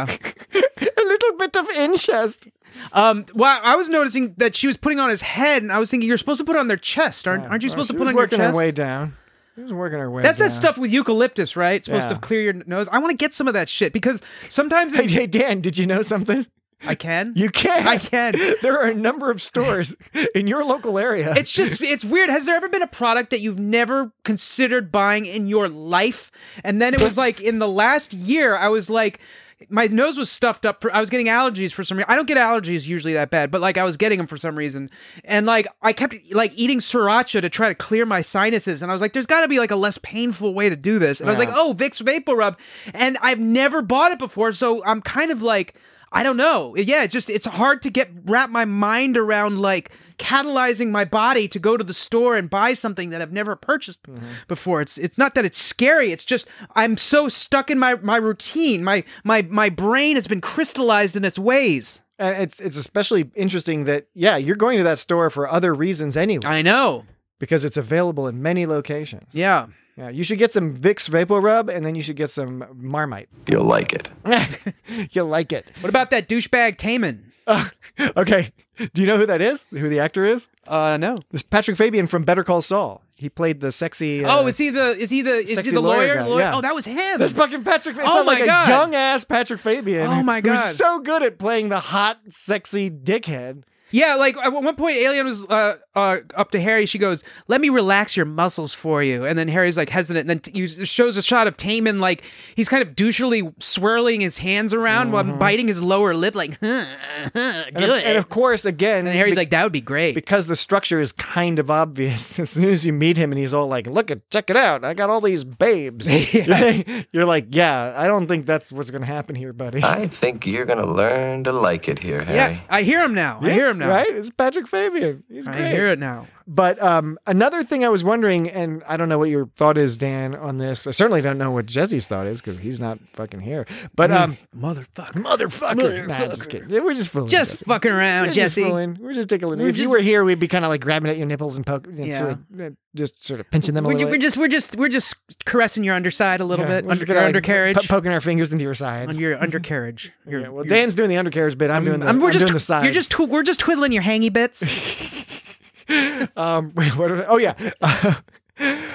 A little bit of incest. Um, well, I was noticing that she was putting on his head, and I was thinking you're supposed to put it on their chest, aren't, Yeah. aren't you Well, supposed to she put was on your working chest? her way down. She was working her way That's down. that stuff with eucalyptus, right? It's supposed Yeah. to clear your nose. I want to get some of that shit because sometimes. Hey, it, hey, Dan, did you know something? I can. You can. I can. There are a number of stores in your local area. It's just, it's weird. Has there ever been a product that you've never considered buying in your life? And then it was like in the last year, I was like, my nose was stuffed up. For, I was getting allergies for some reason. I don't get allergies usually that bad, but like I was getting them for some reason. And like I kept like eating sriracha to try to clear my sinuses. And I was like, there's got to be like a less painful way to do this. And Yeah. I was like, oh, Vicks Vapor Rub. And I've never bought it before. So I'm kind of like, I don't know. Yeah, it's just, it's hard to get, wrap my mind around like catalyzing my body to go to the store and buy something that I've never purchased Mm-hmm. before. It's it's not that it's scary. It's just, I'm so stuck in my, my routine. My, my, my brain has been crystallized in its ways. And it's it's especially interesting that, yeah, you're going to that store for other reasons anyway. I know. Because it's available in many locations. Yeah. Yeah, you should get some Vicks Vapor Rub, and then you should get some Marmite. You'll like it. You'll like it. What about that douchebag Taman? Uh, okay. Do you know who that is? Who the actor is? Uh, no. This is Patrick Fabian from Better Call Saul. He played the sexy. Uh, oh, is he the is he the is he sexy the lawyer? lawyer guy, lawyer? yeah. Oh, that was him. That's fucking Patrick. It's Oh not like my God. a young ass Patrick Fabian. Oh my God. Who's so good at playing the hot, sexy dickhead. Yeah, like at one point, Alien was uh, uh, up to Harry. She goes, "Let me relax your muscles for you." And then Harry's like hesitant. And then t- you, shows a shot of Taman, like he's kind of douchily swirling his hands around Mm-hmm. while biting his lower lip, like, huh, huh, And of, good. and of course, again, And Harry's be- like, "That would be great." because the structure is kind of obvious. As soon as you meet him, and he's all like, "Look at, check it out! I got all these babes." Yeah. You're like, "Yeah, I don't think that's what's going to happen here, buddy." I think you're going to learn to like it here, Harry. Yeah, I hear him now. I Yeah, hear him now. Right? It's Patrick Fabian. He's great. I hear it now. But um, another thing I was wondering, and I don't know what your thought is, Dan, on this. I certainly don't know what Jesse's thought is because he's not fucking here. But um, motherfucker, motherfucker, Motherfucker. Nah, just kidding. We're just fooling. Just Jesse. fucking around, We're Jesse. Just fooling. We're just tickling. We're If you just- were here, we'd be kind of like grabbing at your nipples and poking, and Yeah. sort of, uh, just sort of pinching them a We're, little. ju- we're bit. just we're just we're just caressing your underside a little Yeah, bit, we're under, just your gonna, like, undercarriage, po- poking our fingers into your sides. on your undercarriage. Your, Yeah, well, your- Dan's doing the undercarriage bit. I'm, doing the. I'm- we're I'm just doing the sides. You're just tw- we're just twiddling your hangy bits. um, wait, what? Are, oh yeah.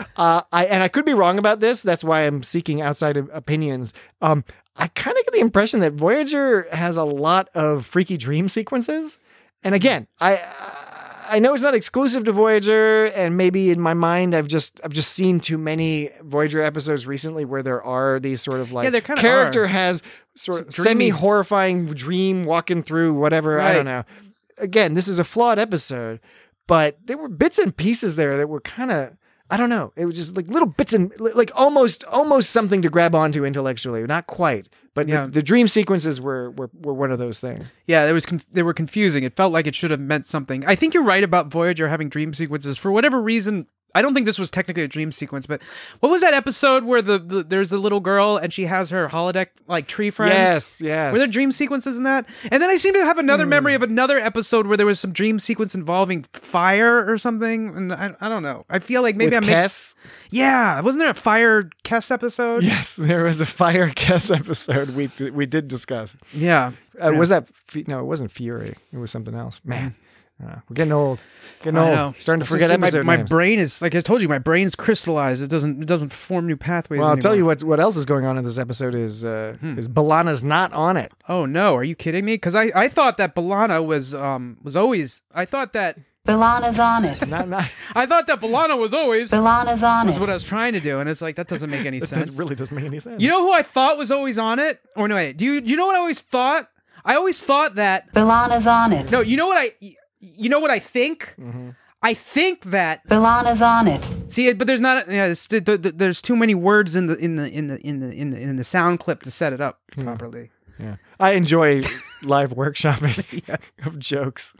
uh, I and I could be wrong about this. That's why I'm seeking outside of opinions. Um, I kind of get the impression that Voyager has a lot of freaky dream sequences. And again, I I know it's not exclusive to Voyager, and maybe in my mind I've just I've just seen too many Voyager episodes recently where there are these sort of like Yeah, there kinda character are. has sort of Dreamy- semi-horrifying dream walking through whatever. I Right. don't know. Again, this is a flawed episode, but there were bits and pieces there that were kind of, I don't know. It was just like little bits and like almost, almost something to grab onto intellectually. Not quite, but Yeah. the, the dream sequences were, were, were one of those things. Yeah, there was conf- they were confusing. It felt like it should have meant something. I think you're right about Voyager having dream sequences. For whatever reason, I don't think this was technically a dream sequence, but what was that episode where the, the there's a little girl and she has her holodeck like tree friends? Yes, yes. Were there dream sequences in that? And then I seem to have another memory of another episode where there was some dream sequence involving fire or something. And I, I don't know. I feel like maybe With I'm Kess? Yeah, wasn't there a fire Kess episode? Yes, there was a Fire Kess episode we d- we did discuss. Yeah. Uh, Yeah. Was that, F- no, it wasn't Fury. It was something else. Man. Uh, we're getting old. Getting I old. know. Starting to It's forget just like episode my, my names. brain is like I told you, my brain's crystallized. It doesn't it doesn't form new pathways. Well, I'll tell you anymore. what. What else is going on in this episode is uh, is B'Elanna's not on it. Oh no, are you kidding me? Because I, I thought that B'Elanna was um was always I thought that B'Elanna's on it. Not not. I thought that B'Elanna was always B'Elanna's on was it. what I was trying to do, and it's like that doesn't make any That sense. really doesn't make any sense. You know who I thought was always on it? Or no, wait. Do you do you know what I always thought? I always thought that B'Elanna's on it. no. You know what I you know what I think? Mm-hmm. I think that B'Elanna's on it. see, but there's not. Yeah, there's, there's too many words in the in the in the in the in the, in the sound clip to set it up properly. Yeah, I enjoy live workshopping of jokes.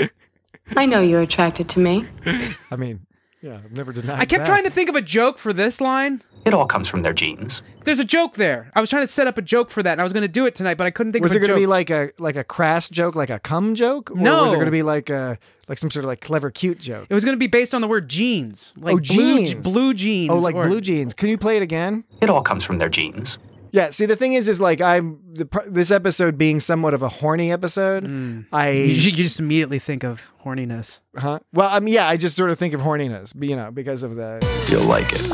I know you're attracted to me. I mean, yeah, I've never denied. I kept that. trying to think of a joke for this line. It all comes from their genes. There's a joke there. I was trying to set up a joke for that, and I was going to do it tonight, but I couldn't think Was of it a going to joke. be like a like a crass joke, like a cum joke? Or No. was it going to be like a like some sort of like clever, cute joke? It was going to be based on the word jeans, like oh, blue, jeans. blue jeans. Oh, like or- blue jeans. Can you play it again? It all comes from their genes. Yeah. See, the thing is, is like I'm the, pr- this episode being somewhat of a horny episode. I You, you just immediately think of horniness. huh? Well, I mean, yeah, I just sort of think of horniness, you know, because of the. You'll like it.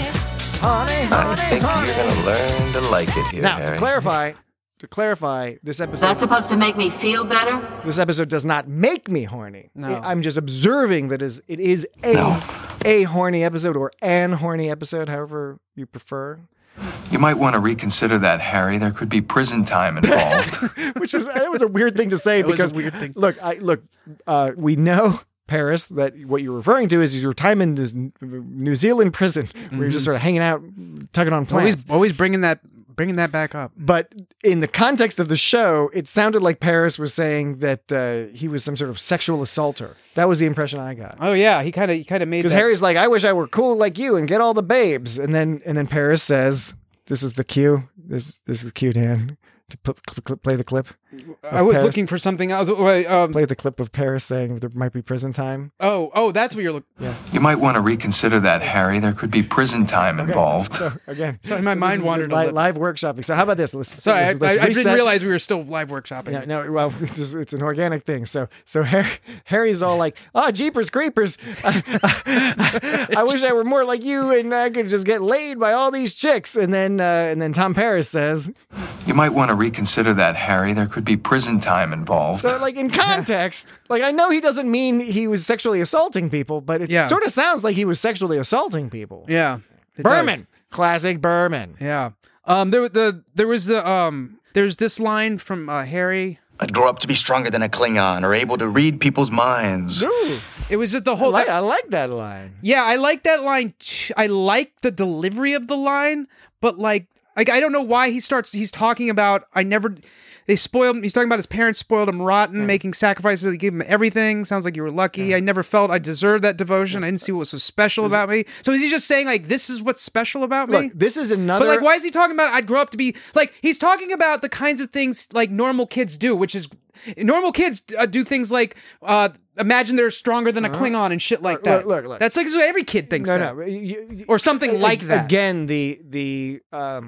I think you're going to learn to like it here, Now, Harry. to clarify, to clarify, this Is that episode supposed to make me feel better? this episode does not make me horny. No. I- I'm just observing that is it is a a horny episode or an horny episode, however you prefer. You might want to reconsider that, Harry. There could be prison time involved. Which was it was a weird thing to say It was a because weird thing. look, I look, uh, we know. Paris, that what you're referring to is your time in this New Zealand prison where you're just sort of hanging out, tugging on plants. Always, always bringing that, bringing that back up. But in the context of the show, it sounded like Paris was saying that uh, he was some sort of sexual assaulter. That was the impression I got. Oh yeah, he kind of, he kind of made Because that. Harry's like, I wish I were cool like you and get all the babes. And then, and then Paris says, "This is the cue. This, this is the cue, Dan, to pl- cl- cl- play the clip." I was Paris. looking for something else. Wait, um, Play the clip of Paris saying there might be prison time. oh, oh, that's what you're looking. Yeah. You might want to reconsider that, Harry. There could be prison time involved. So again, Sorry, my this mind is wandered a li- little. live workshopping. So how about this? Let's Sorry, I, let's, let's I, I didn't reset. realize we were still live workshopping. Yeah, no, well, it's, just- it's an organic thing. So, so Harry, Harry's all like, "Oh, jeepers creepers! I wish I were more like you, and I could just get laid by all these chicks." And then, uh, and then Tom Paris says, You might want to reconsider that, Harry. There could be prison time involved. "So, like in context, like I know he doesn't mean he was sexually assaulting people, but it Yeah. sort of sounds like he was sexually assaulting people." Yeah, it Berman, does. classic Berman. Yeah. Um. There, the there was the um. There's this line from uh, Harry. I'd grow up to be stronger than a Klingon or able to read people's minds. Ooh, It was just the I whole. like, I like that line. Yeah, I like that line. T- I like the delivery of the line, but like, like I don't know why he starts. He's talking about I never. They spoiled. He's talking about his parents spoiled him rotten, Mm. making sacrifices. They gave him everything. Sounds like you were lucky. I never felt I deserved that devotion. I didn't see what was so special about me. So is he just saying like this is what's special about me? Look, this is another. But like, why is he talking about I'd grow up to be like? He's talking about the kinds of things like normal kids do, which is normal kids uh, do things like uh, imagine they're stronger than a Klingon and shit like that. Look, look, look. That's like so every kid thinks no, that. no, you- you- Or something a- like that. Again, the the um,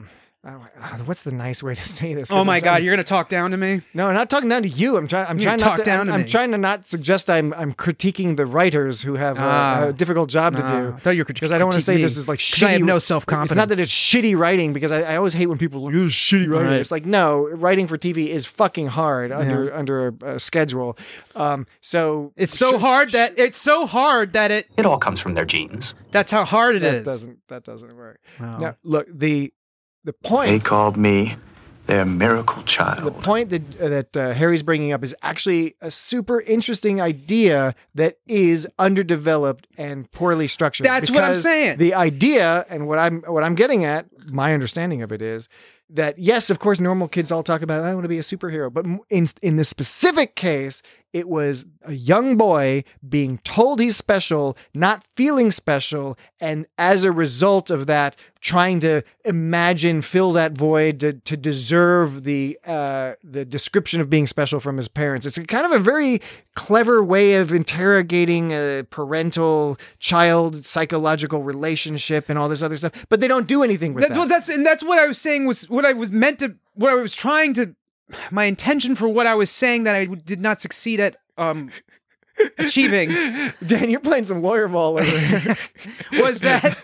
uh, what's the nice way to say this? Oh my I'm God, trying, you're gonna talk down to me? No, I'm not talking down to you. I'm trying. I'm You're trying gonna not talk to. down I'm, to I'm me. trying to not suggest I'm. I'm critiquing the writers who have Ah. a, a difficult job to Ah. do. I thought you were because I don't want to critique say me. this is like 'Cause shitty. I have no self-confidence. It's not that it's shitty writing because I, I always hate when people are like, "Oh, shitty writing." Right. It's like no, writing for T V is fucking hard under under a, a schedule. Um, so It's so sh- hard that it's so hard that it. It all comes from their genes. That's how hard it that is. doesn't that doesn't work. Wow. Now, look the the point. They called me their miracle The child. point that that uh, Harry's bringing up is actually a super interesting idea that is underdeveloped and poorly structured. That's what I'm Because saying. The idea and what I'm what I'm getting at, my understanding of it is that yes, of course, normal kids all talk about I want to be a superhero, but in in this specific case, it was a young boy being told he's special, not feeling special, and as a result of that, trying to imagine fill that void to to deserve the uh, the description of being special from his parents. It's a kind of a very clever way of interrogating a parental child psychological relationship and all this other stuff, but they don't do anything with That's that. what that's and that's what I was saying was what I was meant to. What I was trying to. My intention for what I was saying that I did not succeed at um, achieving. Dan, you're playing some lawyer ball over here. was that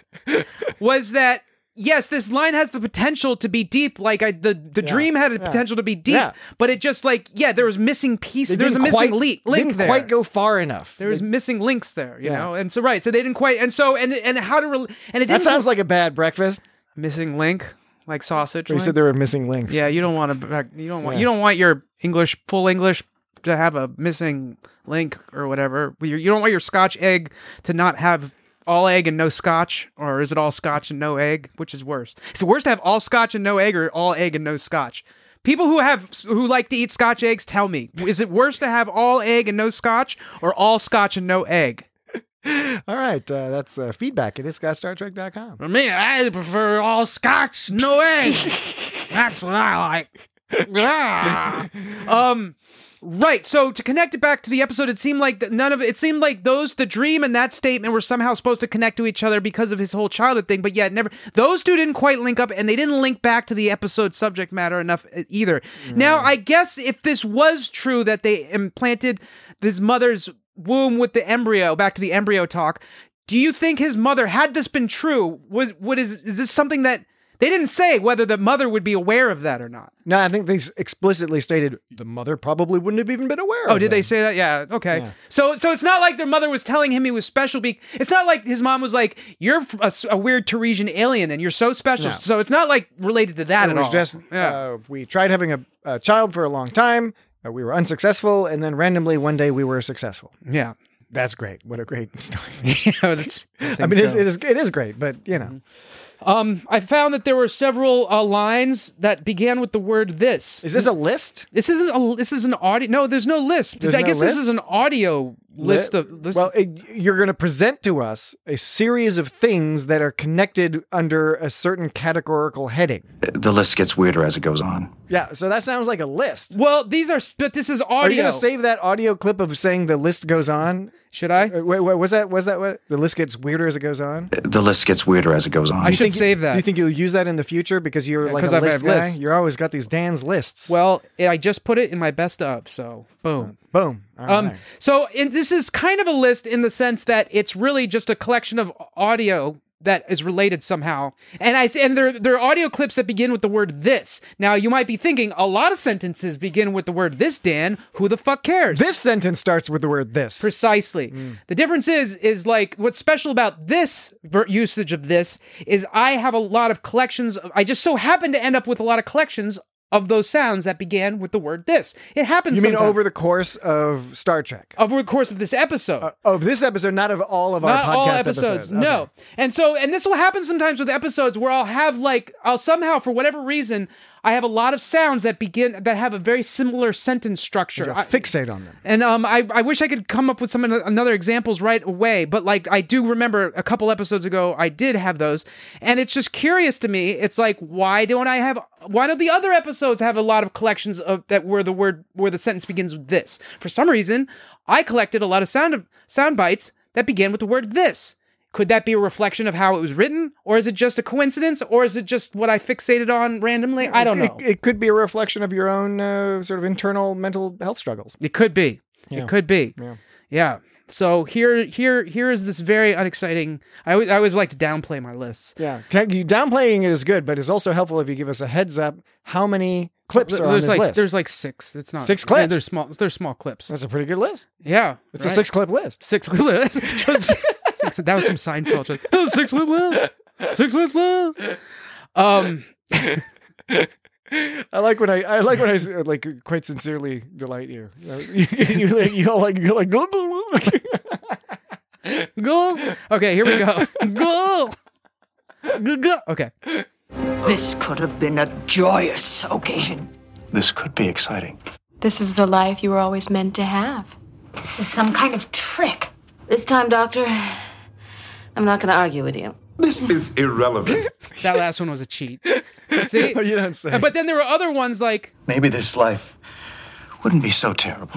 was that yes, this line has the potential to be deep. Like I, the the Yeah, dream had the yeah. potential to be deep, Yeah. but it just like yeah, there was missing pieces. They There was a didn't missing quite- link, link didn't there. quite go far enough. There was missing links there, you Yeah. know, and so right, so they didn't quite, and so and and how to re- and it That didn't sounds like a bad breakfast. missing link like sausage. You link? said there were missing links. Yeah, you don't want to. You don't want. Yeah. You don't want your English full English to have a missing link or whatever. You you don't want your Scotch egg to not have all egg and no Scotch, or is it all Scotch and no egg? Which is worse? Is it worse to have all Scotch and no egg, or all egg and no Scotch? People who have who like to eat Scotch eggs, tell me: is it worse to have all egg and no Scotch, or all Scotch and no egg? All right, uh, that's uh, feedback at it's got star trek dot com. For me, I prefer all Scotch, no egg. That's what I like. Ah. um, right. So to connect it back to the episode, it seemed like none of it. It seemed like those, the dream and that statement, were somehow supposed to connect to each other because of his whole childhood thing. But yet, never. Those two didn't quite link up, and they didn't link back to the episode subject matter enough either. Mm. Now, I guess if this was true that they implanted his mother's womb with the embryo, back to the embryo talk, do you think his mother, had this been true, was what is is this something that they didn't say whether the mother would be aware of that or not? No, I think they explicitly stated the mother probably wouldn't have even been aware. Oh, of did them. they say that? Yeah. Okay. Yeah. So, so it's not like their mother was telling him he was special. Be- it's not like his mom was like, "You're a, a weird Teresian alien, and you're so special." No. So it's not like related to that It at was all. just yeah. uh, we tried having a, a child for a long time. Uh, we were unsuccessful, and then randomly one day we were successful. yeah. That's great. What a great story. yeah. That's. I mean, it is, it is it is great, but you know. Um, I found that there were several uh, lines that began with the word "this." Is this a list? This isn't a. This is an audio. No, there's no list. There's I no guess list? this is an audio list Li- of. This well, it, you're going to present to us a series of things that are connected under a certain categorical heading. The list gets weirder as it goes on. Yeah, so that sounds like a list. well, these are. But this is audio. Are you going to save that audio clip of saying the list goes on? Should I? Uh, Wait, wait, was that was that what the list gets weirder as it goes on? The list gets weirder as it goes on. I should think you- save that. Do you think you'll use that in the future because you're Yeah, like 'cause a I've list had guy? lists. You're always got these Dan's lists. Well, I just put it in my best of. So boom. boom. All Um, right. so and this is kind of a list in the sense that it's really just a collection of audio that is related somehow. And I and there, there are audio clips that begin with the word "this." Now, you might be thinking, a lot of sentences begin with the word "this," Dan. Who the fuck cares? This sentence starts with the word "this." Precisely. The difference is, is like, what's special about this ver- usage of "this" is I have a lot of collections. Of, I just so happen to end up with a lot of collections of those sounds that began with the word "this." It happens. You mean sometimes. over the course of Star Trek? over the course of this episode. Uh, of this episode, not of all of our Not podcast all episodes, no. Okay. And so, and this will happen sometimes with episodes where I'll have like, I'll somehow, for whatever reason, I have a lot of sounds that begin, that have a very similar sentence structure. You'll I- fixate on them. And um, I, I wish I could come up with some another examples right away, but like I do remember a couple episodes ago, I did have those, and it's just curious to me. It's like, why don't I have? Why don't the other episodes have a lot of collections of that where the word where the sentence begins with "this"? For some reason, I collected a lot of sound sound bites that began with the word "this." Could that be a reflection of how it was written? Or is it just a coincidence? Or is it just what I fixated on randomly? I don't know. It, it could be a reflection of your own uh, sort of internal mental health struggles. It could be. Yeah. It could be. Yeah. Yeah. So here, here, here is this very unexciting. I always, I always like to downplay my lists. Yeah, you downplaying it is good, but it's also helpful if you give us a heads up. How many clips are on there's this like, list? There's like six. It's not six clips. Yeah, they're small. They're small clips. That's a pretty good list. Yeah, it's right? a six clip list. Six clips. six, that was from Seinfeld. Like, oh, six clip list. Six clip list. Um. I like when I I like when I like quite sincerely delight you. You, you like you all like you're like go go. Okay, here we go. Go. Go. Go. Okay. This could have been a joyous occasion. This could be exciting. This is the life you were always meant to have. This is some kind of trick. This time, Doctor, I'm not going to argue with you. This is irrelevant. That last one was a cheat. See? Oh, you don't say. But then there were other ones like... Maybe this life wouldn't be so terrible.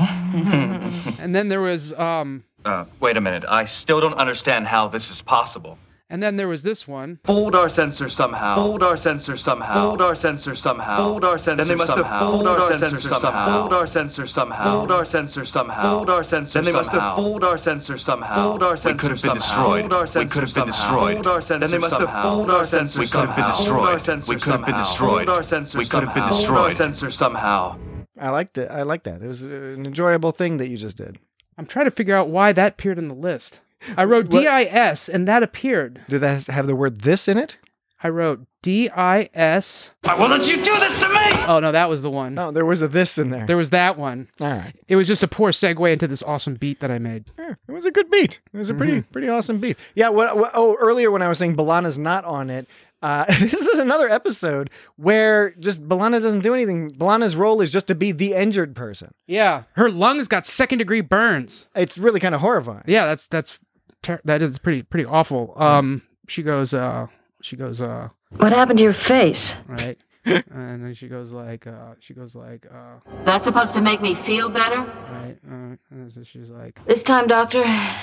And then there was... um. Uh, wait a minute. I still don't understand how this is possible. And then there was this one. Fold our sensor somehow. Fold our sensor somehow. Fold our sensor somehow. Fold our sensor somehow. Then they must have fold our sensor somehow. Fold our sensor somehow. Fold our sensor somehow. Fold our sensor somehow. Then they must have fold our sensor somehow. Fold our sensor somehow. Fold our sensor somehow. Fold our sensor somehow. Then they must have fold our sensor somehow. Fold our sensor somehow. Fold our sensor somehow. Fold our sensor somehow. I liked it. I liked that. It was an enjoyable thing that you just did. I'm trying to figure out why that appeared in the list. I wrote D I S and that appeared. Did that have the word this in it? I wrote D I S. I will let you do this to me! Oh, no, that was the one. No, there was a this in there. There was that one. All right. It was just a poor segue into this awesome beat that I made. Yeah, it was a good beat. It was a pretty mm-hmm. pretty awesome beat. Yeah, what, what, oh, earlier when I was saying B'Elanna's not on it, uh, this is another episode where just B'Elanna doesn't do anything. B'Elanna's role is just to be the injured person. Yeah, her lungs got second degree burns. It's really kind of horrifying. Yeah, that's that's ter- that is pretty pretty awful. Um, she goes, uh, she goes, uh, what happened to your face? Right, and then she goes like, uh, she goes like, uh, that's supposed to make me feel better. Right, uh, and so she's like, this time, Doctor,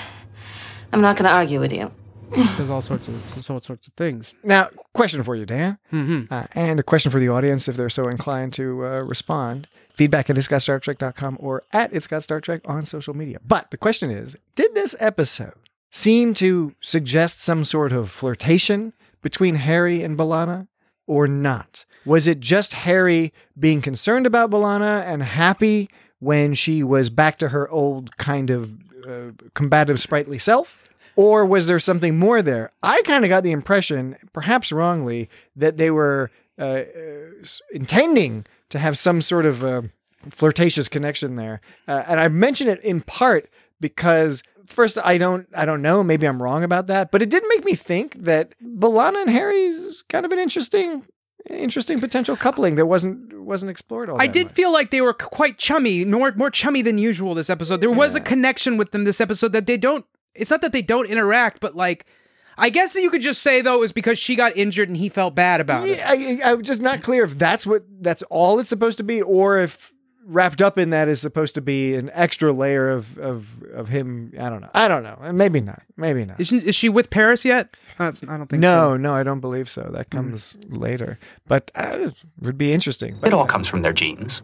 I'm not going to argue with you. Says all sorts of says all sorts of things. Now, question for you, Dan, mm-hmm. uh, and a question for the audience if they're so inclined to uh, respond. Feedback at it's got star trek dot com or at it's got star trek on social media. But the question is, did this episode seem to suggest some sort of flirtation between Harry and B'Elanna or not? Was it just Harry being concerned about B'Elanna and happy when she was back to her old kind of uh, combative, sprightly self? Or was there something more there? I kind of got the impression, perhaps wrongly, that they were uh, uh, intending to have some sort of uh, flirtatious connection there. Uh, and I mention it in part because, first, I don't I don't know, maybe I'm wrong about that, but it did make me think that B'Elanna and Harry's kind of an interesting interesting potential coupling that wasn't wasn't explored all that I did much. feel like they were quite chummy, more, more chummy than usual this episode. There was yeah. a connection with them this episode that they don't, it's not that they don't interact, but like, I guess that you could just say, though, it was because she got injured and he felt bad about yeah, it. I, I'm just not clear if that's what that's all it's supposed to be, or if wrapped up in that is supposed to be an extra layer of of, of him. I don't know. I don't know. Maybe not. Maybe not. Is she, is she with Paris yet? That's, I don't think no, so. No, I don't believe so. That comes mm. later. But uh, it would be interesting. It all comes from their genes.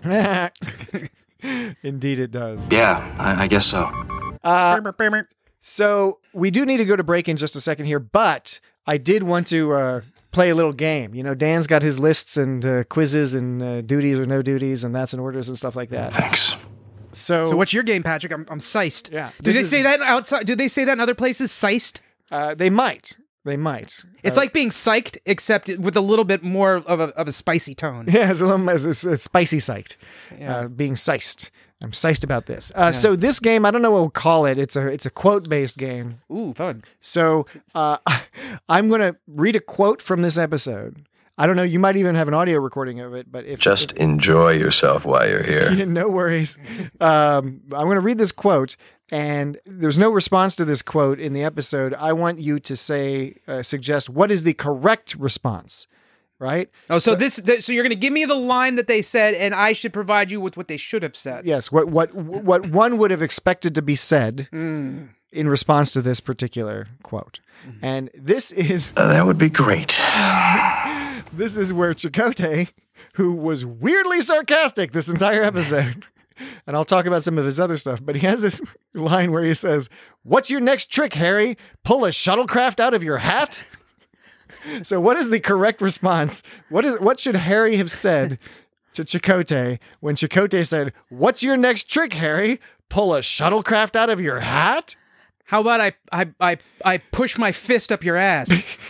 Indeed it does. Yeah, I, I guess so. Uh, So we do need to go to break in just a second here, but I did want to uh, play a little game. You know, Dan's got his lists and uh, quizzes and uh, duties or no duties and that's in orders and stuff like that. Thanks. So, so what's your game, Patrick? I'm, I'm Seist. Yeah. Do they is, say that outside? Do they say that in other places? Seist? Uh, they might. They might. It's uh, like being psyched, except with a little bit more of a of a spicy tone. Yeah, it's a little it's a, a spicy psyched. Yeah. Uh, being seist. I'm psyched about this. Uh, yeah. So this game, I don't know what we'll call it. It's a it's a quote based game. Ooh, fun. So uh, I'm going to read a quote from this episode. I don't know. You might even have an audio recording of it, but if just if, enjoy yourself while you're here. Yeah, no worries. Um, I'm going to read this quote, and there's no response to this quote in the episode. I want you to say, uh, suggest what is the correct response. Right? Oh, so, so this, th- so you're going to give me the line that they said, and I should provide you with what they should have said. Yes, what what what one would have expected to be said, mm. in response to this particular quote. Mm-hmm. And this is... Uh, that would be great. This is where Chakotay, who was weirdly sarcastic this entire episode, and I'll talk about some of his other stuff, but he has this line where he says, "What's your next trick, Harry? Pull a shuttlecraft out of your hat?" So what is the correct response? What is what should Harry have said to Chakotay when Chakotay said, "What's your next trick, Harry? Pull a shuttlecraft out of your hat?" How about I I I, I push my fist up your ass?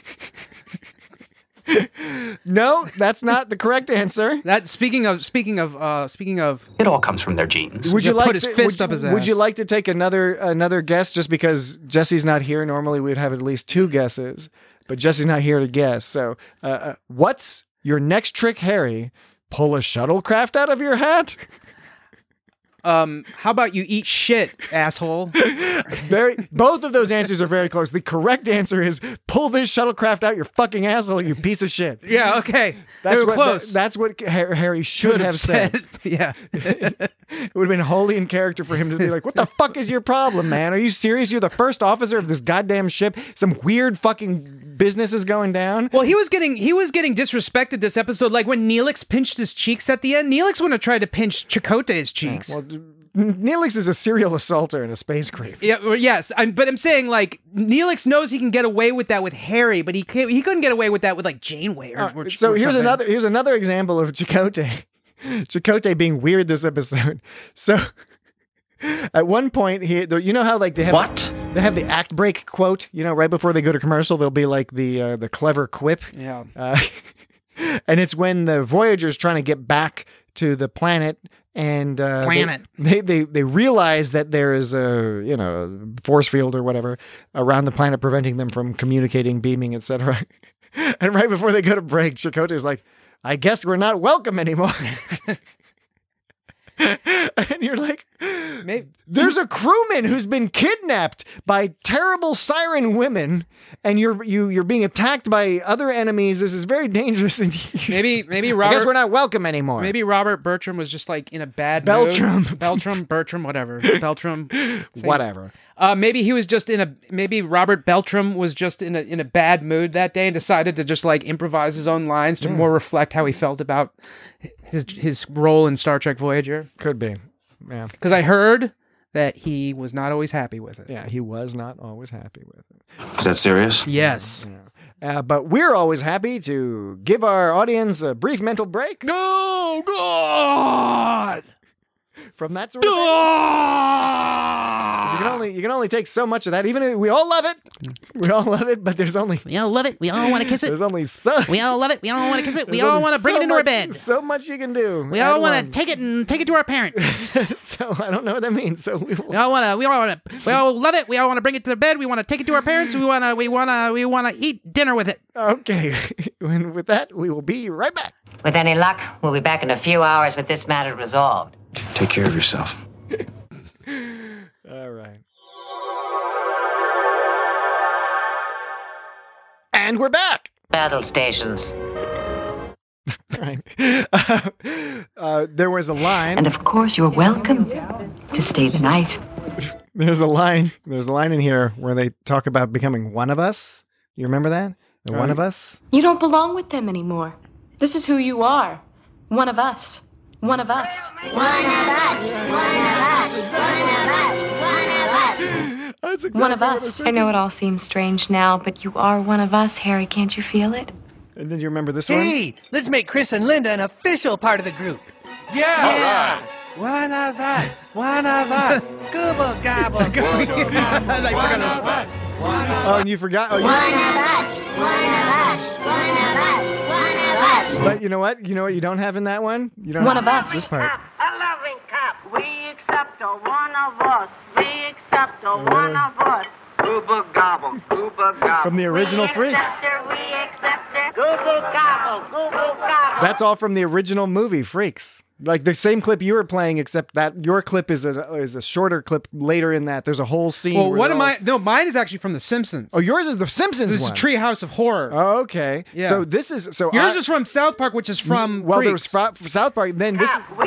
No, that's not the correct answer. That speaking of speaking of uh, speaking of, it all comes from their genes. Would you, you like put his to, fist would, up his would ass? you like to take another another guess? Just because Jesse's not here, normally we'd have at least two guesses, but Jesse's not here to guess. So, uh, uh, what's your next trick, Harry? Pull a shuttlecraft out of your hat? Um, how about you eat shit, asshole? Very. Both of those answers are very close. The correct answer is pull this shuttlecraft out your fucking asshole, you piece of shit. Yeah, okay. That's they were what close. That, that's what Harry should Could have said. said. Yeah. It would have been wholly in character for him to be like, "What the fuck is your problem, man? Are you serious? You're the first officer of this goddamn ship. Some weird fucking business is going down." Well, he was getting he was getting disrespected this episode. Like when Neelix pinched his cheeks at the end. Neelix wouldn't have tried to pinch Chakotay's cheeks. Yeah, well, Neelix is a serial assaulter and a space creep. Yeah, well, yes, I'm, but I'm saying like Neelix knows he can get away with that with Harry, but he can't, he couldn't get away with that with like Janeway. Or, Uh, or, so or here's something. another here's another example of Chakotay. Chakotay being weird this episode. So at one point, he you know how like they have what they have the act break quote. You know, right before they go to commercial, there'll be like the uh, the clever quip. Yeah, uh, and it's when the Voyager's trying to get back to the planet. And uh, planet. They, they they realize that there is a you know force field or whatever around the planet preventing them from communicating, beaming, et cetera. And right before they go to break, Chakotay's like, "I guess we're not welcome anymore." And you're like, Maybe. "There's a crewman who's been kidnapped by terrible siren women, and you're you you're being attacked by other enemies. This is very dangerous." And maybe maybe Robert. I guess we're not welcome anymore. Maybe Robert Bertram was just like in a bad Beltram. mood. Beltram, Bertram, whatever. Beltram, whatever. Uh, maybe he was just in a. Maybe Robert Beltram was just in a in a bad mood that day and decided to just like improvise his own lines to Yeah. more reflect how he felt about his his role in Star Trek Voyager. Could be, yeah. Because I heard that he was not always happy with it. Yeah, he was not always happy with it. Is that serious? Yes. Yeah. Uh, but we're always happy to give our audience a brief mental break. Oh, God! From that sort of thing. You can only you can only take so much of that. Even if we all love it, we all love it. But there's only we all love it. We all want to kiss it. There's only so we all love it. We all want to kiss it. We there's all only want to bring so it into much, our bed. So much you can do. We at all want once. to take it and take it to our parents. So I don't know what that means. So we, will... we all want to. We all want to. We all love it. We all want to bring it to their bed. We want to take it to our parents. We want to. We want to. We want to eat dinner with it. Okay. And with that, we will be right back. With any luck, we'll be back in a few hours with this matter resolved. Take care of yourself. All right. And we're back. Battle stations. Right. Uh, uh, there was a line. And of course, you're welcome to stay the night. There's a line. There's a line in here where they talk about becoming one of us. You remember that? The one of us? You don't belong with them anymore. This is who you are. One of us. One of us. One of us. One of us. One of us. One of us. That's exactly One of what us. I I know it all seems strange now, but you are one of us, Harry. Can't you feel it? And then you remember this one? Hey, let's make Chris and Linda an official part of the group. Yeah. All right. One of us. One of us. Google gobble. Google gobble. One of us. Oh, and you forgot. Oh, you One of us. One of us. One of us. One of us. But you know what? You know what you don't have in that one? You don't One have of us. This part. A loving cup. We accept a one of us. We accept a one of us. Gooba gobble. Gooba gobble. From the original we Freaks. Accept her, we accept her. Google gobble. Google gobble. That's all from the original movie, Freaks. Like the same clip you were playing, except that your clip is a is a shorter clip later in that. There's a whole scene. Well, where what they're am all- I? No, mine is actually from The Simpsons. Oh, yours is the Simpsons This one. is Treehouse of Horror. Oh, okay. Yeah. So this is so Yours I- is from South Park, which is from well, there was Freaks. Fra- South Park. Then this. We accept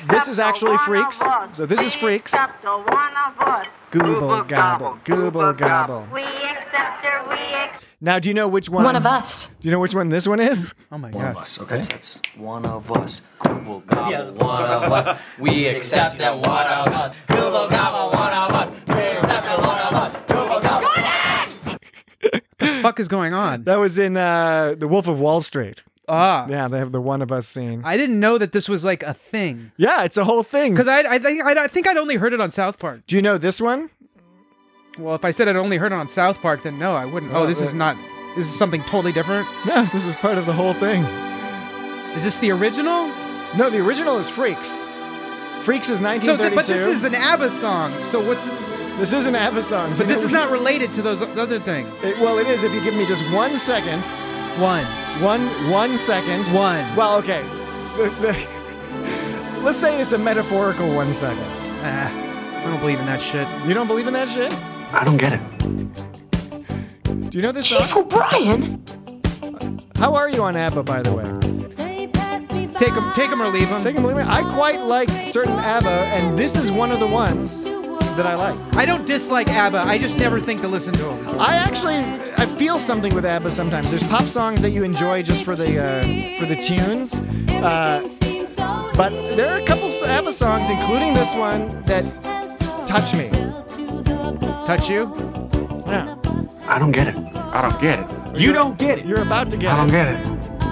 this is actually Freaks. So this is Freaks. Gooble gobble, gooble gobble. We accept her, we accept. Now, do you know which one? One of us. Do you know which one this one is? Oh my One of god. us, okay? That's, that's one of us. Google gobble, one of us. We accept that one of us. Google gobble, one of us. We accept that one of us. Google gobble. What the fuck is going on? That was in uh, The Wolf of Wall Street. Ah. Yeah, they have the one of us scene. I didn't know that this was like a thing. Yeah, it's a whole thing. Because I, I think I, I think I'd only heard it on South Park. Do you know this one? Well, if I said I'd only heard it on South Park, then no, I wouldn't. Oh, Oh, this is uh, not. This is something totally different. No, this is part of the whole thing. Is this the original? No, the original is Freaks. Freaks is nineteen So, thirty-two. th- but this is an ABBA song. So what's? This is an ABBA song. Do But you this know is what- not related to those other things. It, well, it is if you give me just one second. One. One. One second. One. Well, okay. The, the, let's say it's a metaphorical one second. Ah, I don't believe in that shit. You don't believe in that shit? I don't get it. Do you know this Chief song? O'Brien? How are you on ABBA, by the way? Take them, take them or leave them. Take them or leave them. I quite like certain ABBA, and this is one of the ones that I like. I don't dislike ABBA. I just never think to listen to them. I actually, I feel something with ABBA sometimes. There's pop songs that you enjoy just for the uh, for the tunes, uh, but there are a couple ABBA songs, including this one, that touch me. Touch you? Yeah. I don't get it. I don't get it. You don't get it. You're about to get I don't it. get it.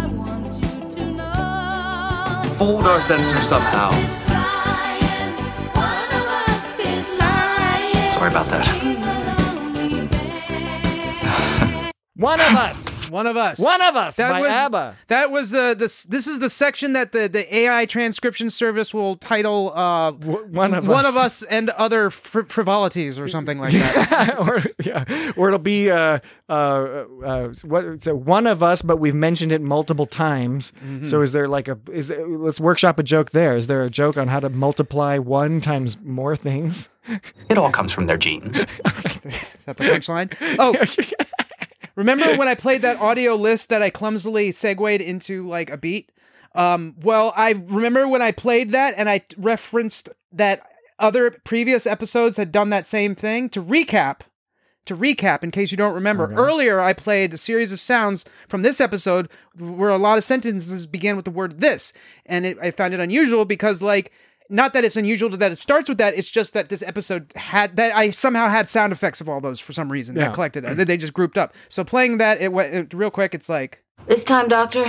Fooled our censor somehow. Sorry about that. One of us. One of us. One of us That by was, ABBA. That was the this. This is the section that the, the A I transcription service will title uh, One of one Us. of us and other fr- frivolities or something like that. or yeah, or it'll be uh, uh, uh, what? So one of us, but we've mentioned it multiple times. Mm-hmm. So is there like a? Is there, let's workshop a joke there. Is there a joke on how to multiply one times more things? It all comes from their genes. Is that the punchline? Oh. Remember when I played that audio list that I clumsily segued into like a beat? Um, well, I remember when I played that and I referenced that other previous episodes had done that same thing. To recap, to recap, in case you don't remember, Okay. earlier I played a series of sounds from this episode where a lot of sentences began with the word "this," and it, I found it unusual because, like, not that it's unusual that it starts with that. It's just that this episode had that I somehow had sound effects of all those for some reason Yeah. that collected that. They just grouped up. So playing that, it went it, real quick. It's like This time, Doctor,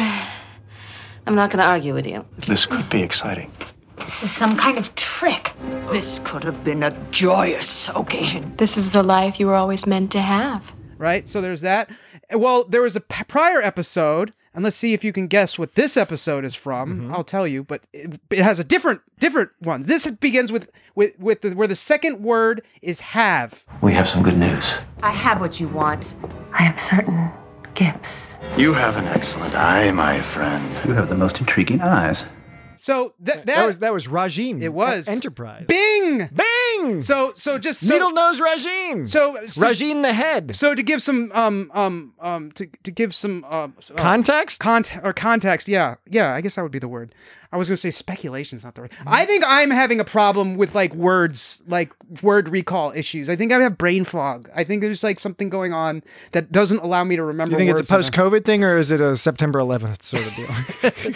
I'm not going to argue with you. This could be exciting. This is some kind of trick. This could have been a joyous occasion. This is the life you were always meant to have. right. So there's that. Well, there was a p- prior episode, and let's see if you can guess what this episode is from. Mm-hmm. I'll tell you, but it, it has a different different one. This begins with with with the, where the second word is have. We have some good news. I have what you want. I have certain gifts. You have an excellent eye, my friend. You have the most intriguing eyes. So th- that, That was that was Rajin. It was. Enterprise. Bing. Bing. So so just so, Needle nose Rajin. So, so Rajin the head. So to give some um um um to to give some uh, uh, Context? Cont- or context, yeah. Yeah, I guess that would be the word. I was going to say speculation's not the right. I think I'm having a problem with like words, like word recall issues. I think I have brain fog. I think there's like something going on that doesn't allow me to remember You think it's a words post-COVID thing, or is it a September eleventh sort of deal?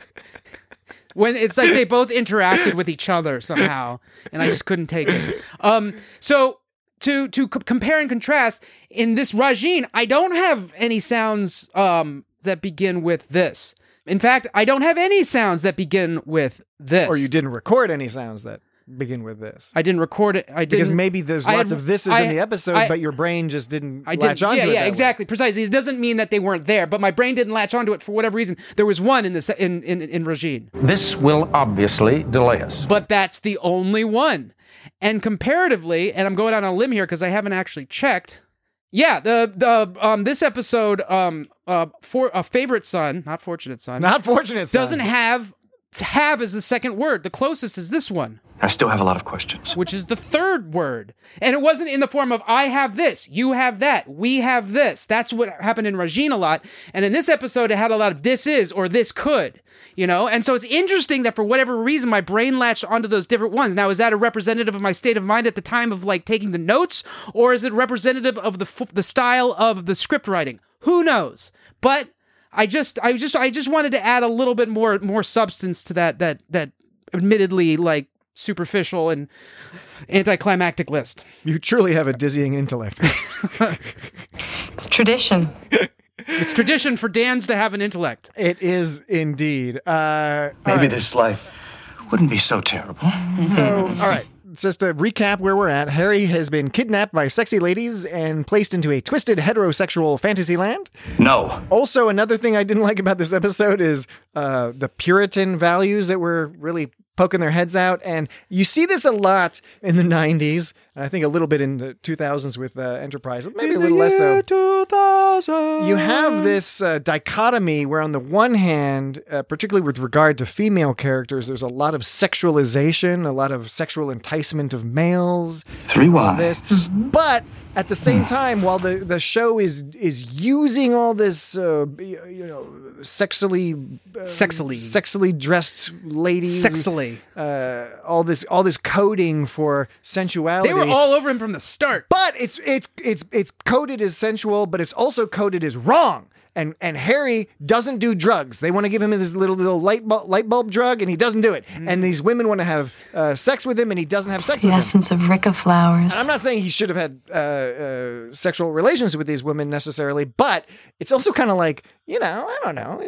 when it's like they both interacted with each other somehow, and I just couldn't take it. Um, so to to c- compare and contrast, in this Rajin, I don't have any sounds um that begin with this. In fact, I don't have any sounds that begin with this. Or you didn't record any sounds that begin with this. I didn't record it. I didn't Because maybe there's I lots had- of thises I- in the episode, I- but your brain just didn't I latch did, onto yeah, it. yeah, that way. exactly, precisely. It doesn't mean that they weren't there, but my brain didn't latch onto it for whatever reason. There was one in this in in in Rajin, This will obviously delay us. but that's the only one. And comparatively, and I'm going out on a limb here because I haven't actually checked. Yeah, the the um this episode um uh for a favorite son, not fortunate son, Not fortunate son. doesn't have have as the second word. The closest is this one. I still have a lot of questions. Which is the third word. And it wasn't in the form of, I have this, you have that, we have this. That's what happened in Rajin a lot. And in this episode, it had a lot of this is or this could, you know? And so it's interesting that for whatever reason, my brain latched onto those different ones. Now, is that a representative of my state of mind at the time of like taking the notes? Or is it representative of the f- the style of the script writing? Who knows? But I just, I just, I just wanted to add a little bit more, more substance to that, that, that admittedly like, superficial and anticlimactic list. You truly have a dizzying intellect. It's tradition. It's tradition for Dans to have an intellect. It is indeed. Uh, Maybe right. this life wouldn't be so terrible. So, all right. Just to recap where we're at, Harry has been kidnapped by sexy ladies and placed into a twisted heterosexual fantasy land. No. Also, another thing I didn't like about this episode is uh, the Puritan values that were really poking their heads out. And you see this a lot in the nineties. And I think a little bit in the two thousands with uh, Enterprise. Maybe a little less so. two thousand You have this uh, dichotomy where on the one hand, uh, particularly with regard to female characters, there's a lot of sexualization, a lot of sexual enticement of males. Three all wives. this. Mm-hmm. But at the same time, while the, the show is is using all this, uh, you know, sexily, uh, sexily, sexily dressed ladies, sexily, uh, all this all this coding for sensuality. They were all over him from the start. But it's it's it's it's coded as sensual, but it's also coded as wrong. And and Harry doesn't do drugs. They want to give him this little little light bulb, light bulb drug, and he doesn't do it. Mm. And these women want to have uh, sex with him, and he doesn't have sex the with them. The essence of Ricka Flowers. And I'm not saying he should have had uh, uh, sexual relations with these women necessarily, but it's also kind of like, you know, I don't know.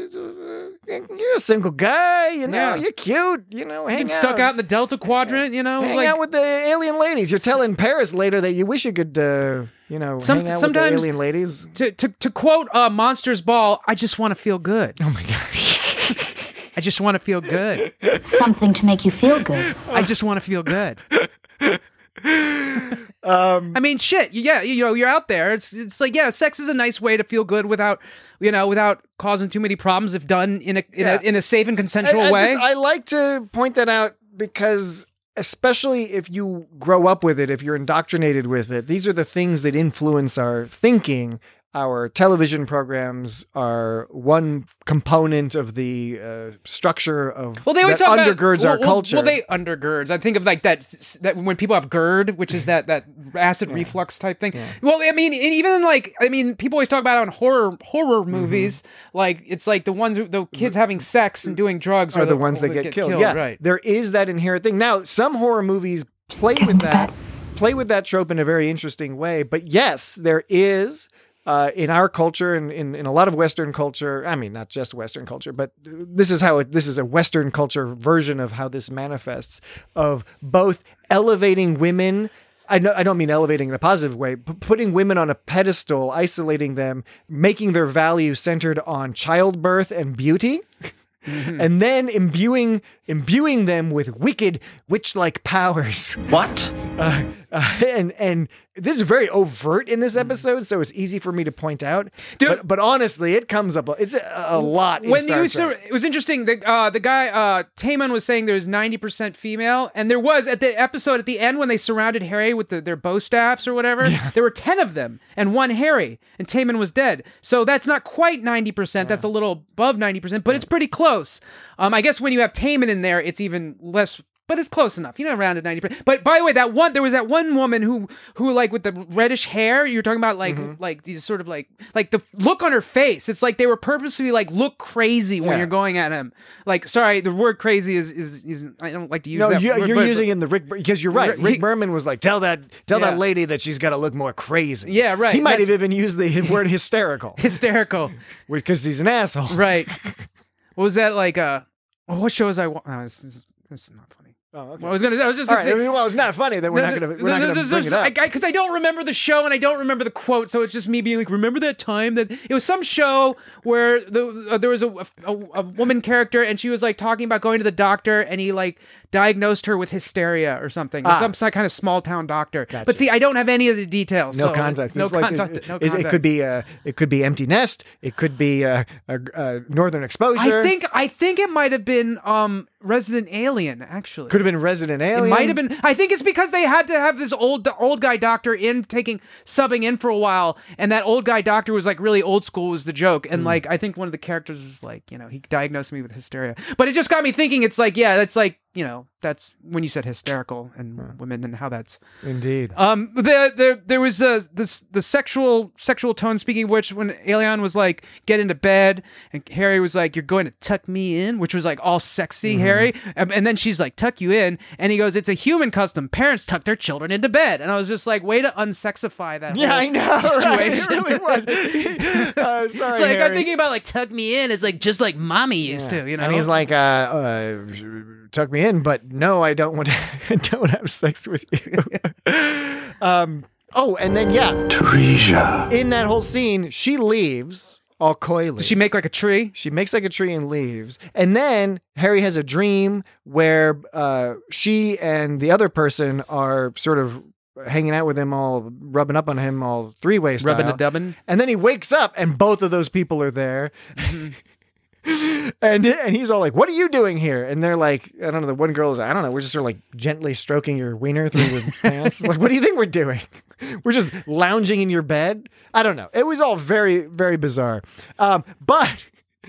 You're a single guy, you know, Yeah. you're cute, you know, hang Getting out. stuck out in the Delta Quadrant, you know, Hang like out with the alien ladies. You're telling Paris later that you wish you could, uh, you know, Some- hang out sometimes- with the alien ladies. to to to quote uh, Monsters Ball. I just want to feel good. Oh my god. I just want to feel good. Something to make you feel good. I just want to feel good. Um, I mean, shit. Yeah, you know, you're out there. It's it's like, yeah, sex is a nice way to feel good without, you know, without causing too many problems if done in a in, Yeah. a, in a safe and consensual I, I way. Just, I like to point that out because, especially if you grow up with it, if you're indoctrinated with it, these are the things that influence our thinking. Our television programs are one component of the uh, structure of well, they always that talk undergirds about, our well, culture. Well, they undergirds. I think of like that that when people have GERD, which is that that acid reflux type thing. Well, I mean, and even like I mean, people always talk about it on horror horror movies. Like it's like the ones who, the kids having sex and doing drugs are the, the ones that get, killed. Yeah, right. There is that inherent thing. Now, some horror movies play Get with in that, bed. play with that trope in a very interesting way. But yes, there is. Uh, in our culture and in, in a lot of Western culture, I mean, not just Western culture, but this is how it, this is a Western culture version of how this manifests, of both elevating women. I know, I don't mean elevating in a positive way, but putting women on a pedestal, isolating them, making their value centered on childbirth and beauty. Mm-hmm. And then imbuing imbuing them with wicked witch-like powers. What? Uh, uh, and and this is very overt in this episode, so it's easy for me to point out. Dude, but, but honestly, it comes up. It's a, a lot. In when Star you Trek. it was interesting. The uh, the guy uh, Taman was saying there's ninety percent female, and there was at the episode at the end when they surrounded Harry with the, their bow staffs or whatever. Yeah. There were ten of them and one Harry, and Taman was dead. So that's not quite ninety percent. Yeah. That's a little above ninety percent, but yeah. It's pretty close. Um, I guess when you have Taman in there, it's even less. But it's close enough, you know, around at ninety percent. But by the way, that one, there was that one woman who, who like with the reddish hair, you're talking about like, mm-hmm. like these sort of like, like the look on her face. It's like they were purposely like, look crazy when yeah. you're going at him. Like, sorry, the word crazy is, is, is I don't like to use no, that you, word. You're but, using it in the Rick, because you're right. Rick he, Berman was like, tell that, tell yeah. that lady that she's got to look more crazy. Yeah, right. He might That's, have even used the word hysterical. Hysterical. Because he's an asshole. Right. What was that like, uh, well, what show was I, oh, this, this, this is not funny. Oh, okay. Well, I was gonna. I was just. Gonna right, say, well, it's not funny that we're no, not gonna. We're no, not gonna bring it up because I, I, I don't remember the show and I don't remember the quote, so it's just me being like, "Remember that time that it was some show where the uh, there was a, a a woman character and she was like talking about going to the doctor and he like diagnosed her with hysteria or something. Or Ah. some, some kind of small town doctor. Gotcha. But see, I don't have any of the details. No so context. No It's like- context. it- no is- context. It could be uh, it could be empty nest. It could be uh, a, a northern exposure. I think I think it might have been um Resident Alien, actually. Could have been Resident Alien. It might have been. I think it's because they had to have this old old guy doctor in taking subbing in for a while, and that old guy doctor was like really old school was the joke, and Mm. like I think one of the characters was like, you know, he diagnosed me with hysteria, but it just got me thinking. It's like, yeah, that's like, you know, that's when you said hysterical and women and how that's indeed. Um, the the there was uh, this the sexual sexual tone. Speaking of which, when Aelion was like, get into bed, and Harry was like, you're going to tuck me in, which was like all sexy, Mhm. Harry, and, and then she's like, tuck you in, and he goes, it's a human custom. Parents tuck their children into bed, and I was just like, way to unsexify that. Yeah, whole I know. Right? situation. It really was. uh, sorry, It's like Harry. I'm thinking about like tuck me in. It's like just like mommy used Yeah. to, you know. And he's like, uh, uh, tuck me in, but no, I don't want to, I don't have sex with you. um, oh, and then, yeah. Teresia. In that whole scene, she leaves all coyly. Does she make like a tree? She makes like a tree and leaves. And then Harry has a dream where uh, she and the other person are sort of hanging out with him, all rubbing up on him, all three-way style. Rubbing a dubbin'? And then he wakes up and both of those people are there. And and he's all like, what are you doing here? And they're like, I don't know, the one girl is, I don't know, we're just sort of like gently stroking your wiener through your pants. Like, what do you think we're doing? We're just lounging in your bed? I don't know. It was all very, very bizarre. Um, but,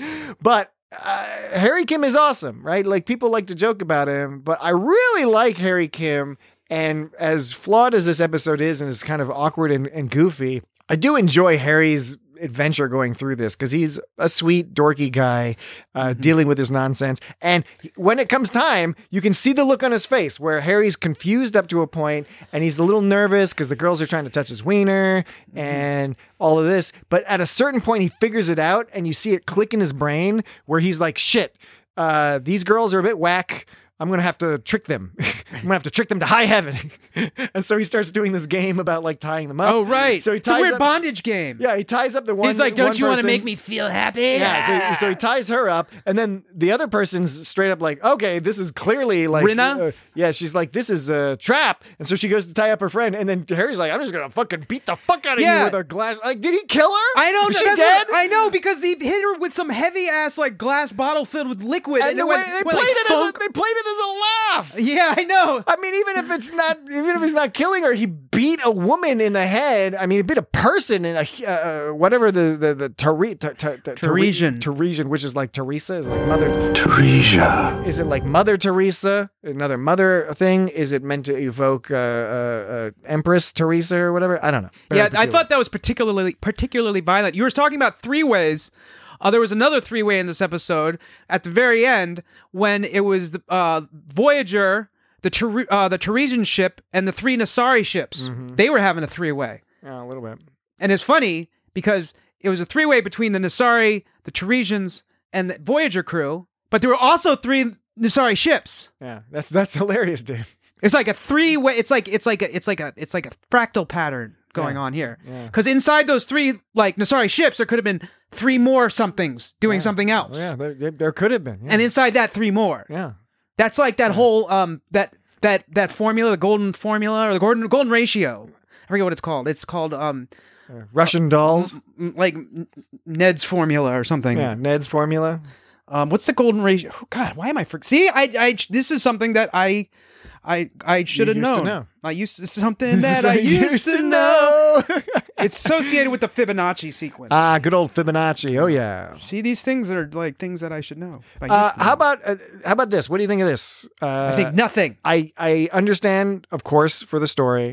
but uh, Harry Kim is awesome, right? Like, people like to joke about him, but I really like Harry Kim. And as flawed as this episode is and is kind of awkward and, and goofy, I do enjoy Harry's adventure going through this because he's a sweet, dorky guy uh, Mm-hmm. dealing with this nonsense. And when it comes time, you can see the look on his face where Harry's confused up to a point and he's a little nervous because the girls are trying to touch his wiener Mm-hmm. and all of this. But at a certain point, he figures it out and you see it click in his brain where he's like, shit, uh, these girls are a bit whack. I'm going to have to trick them. I'm going to have to trick them to high heaven. And so he starts doing this game about like tying them up. Oh, right. So he It's a ties weird up, bondage game. Yeah, he ties up the one. He's like, don't one you want to person- make me feel happy? Yeah, so, he- so he ties her up, and then the other person's straight up like, okay, this is clearly like... Rinna? uh, yeah, she's like, this is a trap. And so she goes to tie up her friend, and then Harry's like, I'm just going to fucking beat the fuck out of Yeah. you with a glass... Like, did he kill her? I know. Is no, she that's dead? what- I know because he hit her with some heavy ass like glass bottle filled with liquid, And and, the it way went, they went, played like, it as a, funk. they played it as a laugh. Yeah, I know. I mean, even if it's not, even if he's not killing her, he beat a woman in the head. I mean, he beat a person in a uh, whatever the the the Tari, Tar- Tar- Tar- Teresian. Teresian, which is like Teresa, is like Mother Teresia. Is it like Mother Teresa, another mother thing? Is it meant to evoke uh, uh, uh, Empress Teresa or whatever? I don't know. Very Yeah, I peculiar. thought that was particularly particularly violent. You were talking about three ways. Uh, there was another three way in this episode at the very end when it was uh, Voyager, the Ter- uh, the Teresian ship, and the three Nasari ships. Mhm. They were having a three way. Yeah, a little bit. And it's funny because it was a three way between the Nasari, the Teresians, and the Voyager crew, but there were also three Nasari ships. Yeah, that's that's hilarious, dude. It's like a three way. It's like it's like a it's like a it's like a fractal pattern going Yeah. on here. Yeah. Because inside those three like Nasari ships, there could have been three more somethings doing Yeah. something else. Yeah, there, there- there could have been. Yeah. And inside that, three more. yeah. That's like that whole um that that that formula, the golden formula or the golden golden ratio. I forget what it's called. It's called um Uh, Russian dolls. m- like N- Ned's formula or something. Yeah, Ned's formula. Um, what's the golden ratio? Oh, God, why am I for? See, I, I, this is something that I, I, I should have used to known. know. I used this is something This that is I what you used to know. It's associated with the Fibonacci sequence. Ah, good old Fibonacci. Oh yeah. See, these things are like things that I should know. I used Uh, to know. how about uh, how about this? What do you think of this? Uh, I think nothing. I I understand, of course, for the story,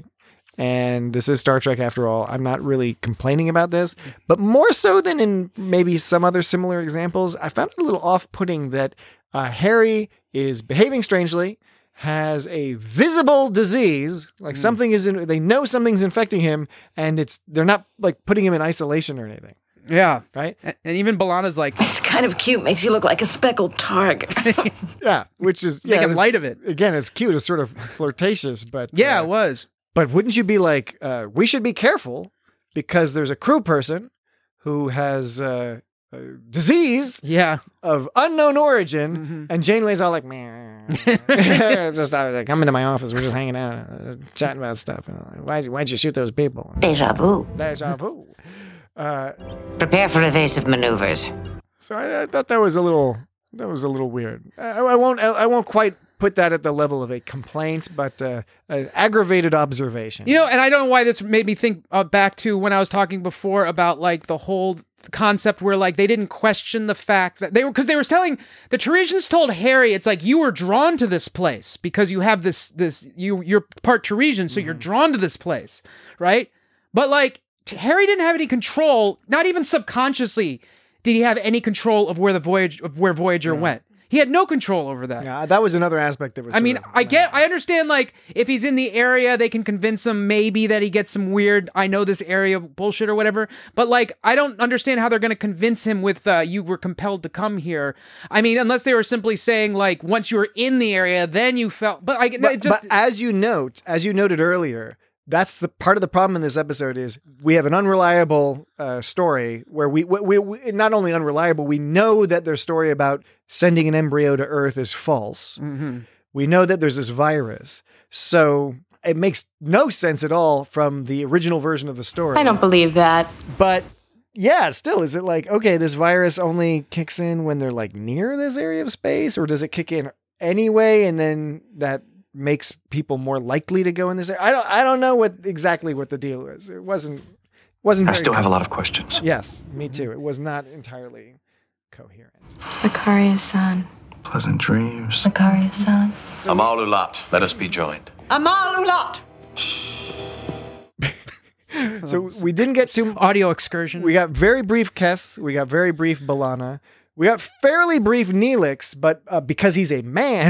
and this is Star Trek after all. I'm not really complaining about this, but more so than in maybe some other similar examples, I found it a little off-putting that uh, Harry is behaving strangely, has a visible disease, like something is in. They know something's infecting him, and it's they're not like putting him in isolation or anything. Yeah, right. And, and even Balana's like, It's kind of cute. Makes you look like a speckled target. Yeah, which is yeah, Making it's- light of it. Again, it's cute. It's sort of flirtatious, but yeah, uh, it was. But wouldn't you be like, uh, we should be careful because there's a crew person who has uh, uh, disease yeah. of unknown origin. Mm-hmm. And Janeway's all like, man, just uh, like, come into my office. We're just hanging out, uh, chatting about stuff. And like, why'd, why'd you shoot those people? Deja vu. Deja vu. Uh, Prepare for evasive maneuvers. So I, I thought that was a little, that was a little weird. I, I won't, I, I won't quite put that at the level of a complaint, but uh, an aggravated observation. You know, and I don't know why this made me think uh, back to when I was talking before about like the whole concept where like they didn't question the fact that they were, because they were telling the Teresians told Harry, it's like you were drawn to this place because you have this this you you're part Teresian, so mm-hmm. you're drawn to this place, right? But like Harry didn't have any control, not even subconsciously did he have any control of where the voyage of where Voyager yeah. went. He had no control over that. Yeah, that was another aspect that was. I mean, of, I get, I understand. Like, if he's in the area, they can convince him maybe that he gets some weird, I know this area bullshit or whatever. But like, I don't understand how they're going to convince him with uh, you were compelled to come here. I mean, unless they were simply saying like, once you were in the area, then you felt. But I, but, it just but as you note, as you noted earlier. That's the part of the problem in this episode is we have an unreliable uh, story where we, we, we not only unreliable, we know that their story about sending an embryo to Earth is false. Mm-hmm. We know that there's this virus. So it makes no sense at all from the original version of the story. I don't believe that. But yeah, still, is it like, okay, this virus only kicks in when they're like near this area of space, or does it kick in anyway and then that makes people more likely to go in this area? I don't I don't know what exactly what the deal is. It wasn't wasn't I very still have a coherent. lot of questions. Yes, me too. It was not entirely coherent. Zakaria-san. Pleasant dreams. Zakaria-san. Amal Ulat, let us be joined. Amal Ulat. So we didn't get to audio excursion. We got very brief Kess. We got very brief B'Elanna. We got fairly brief Neelix, but uh, because he's a man,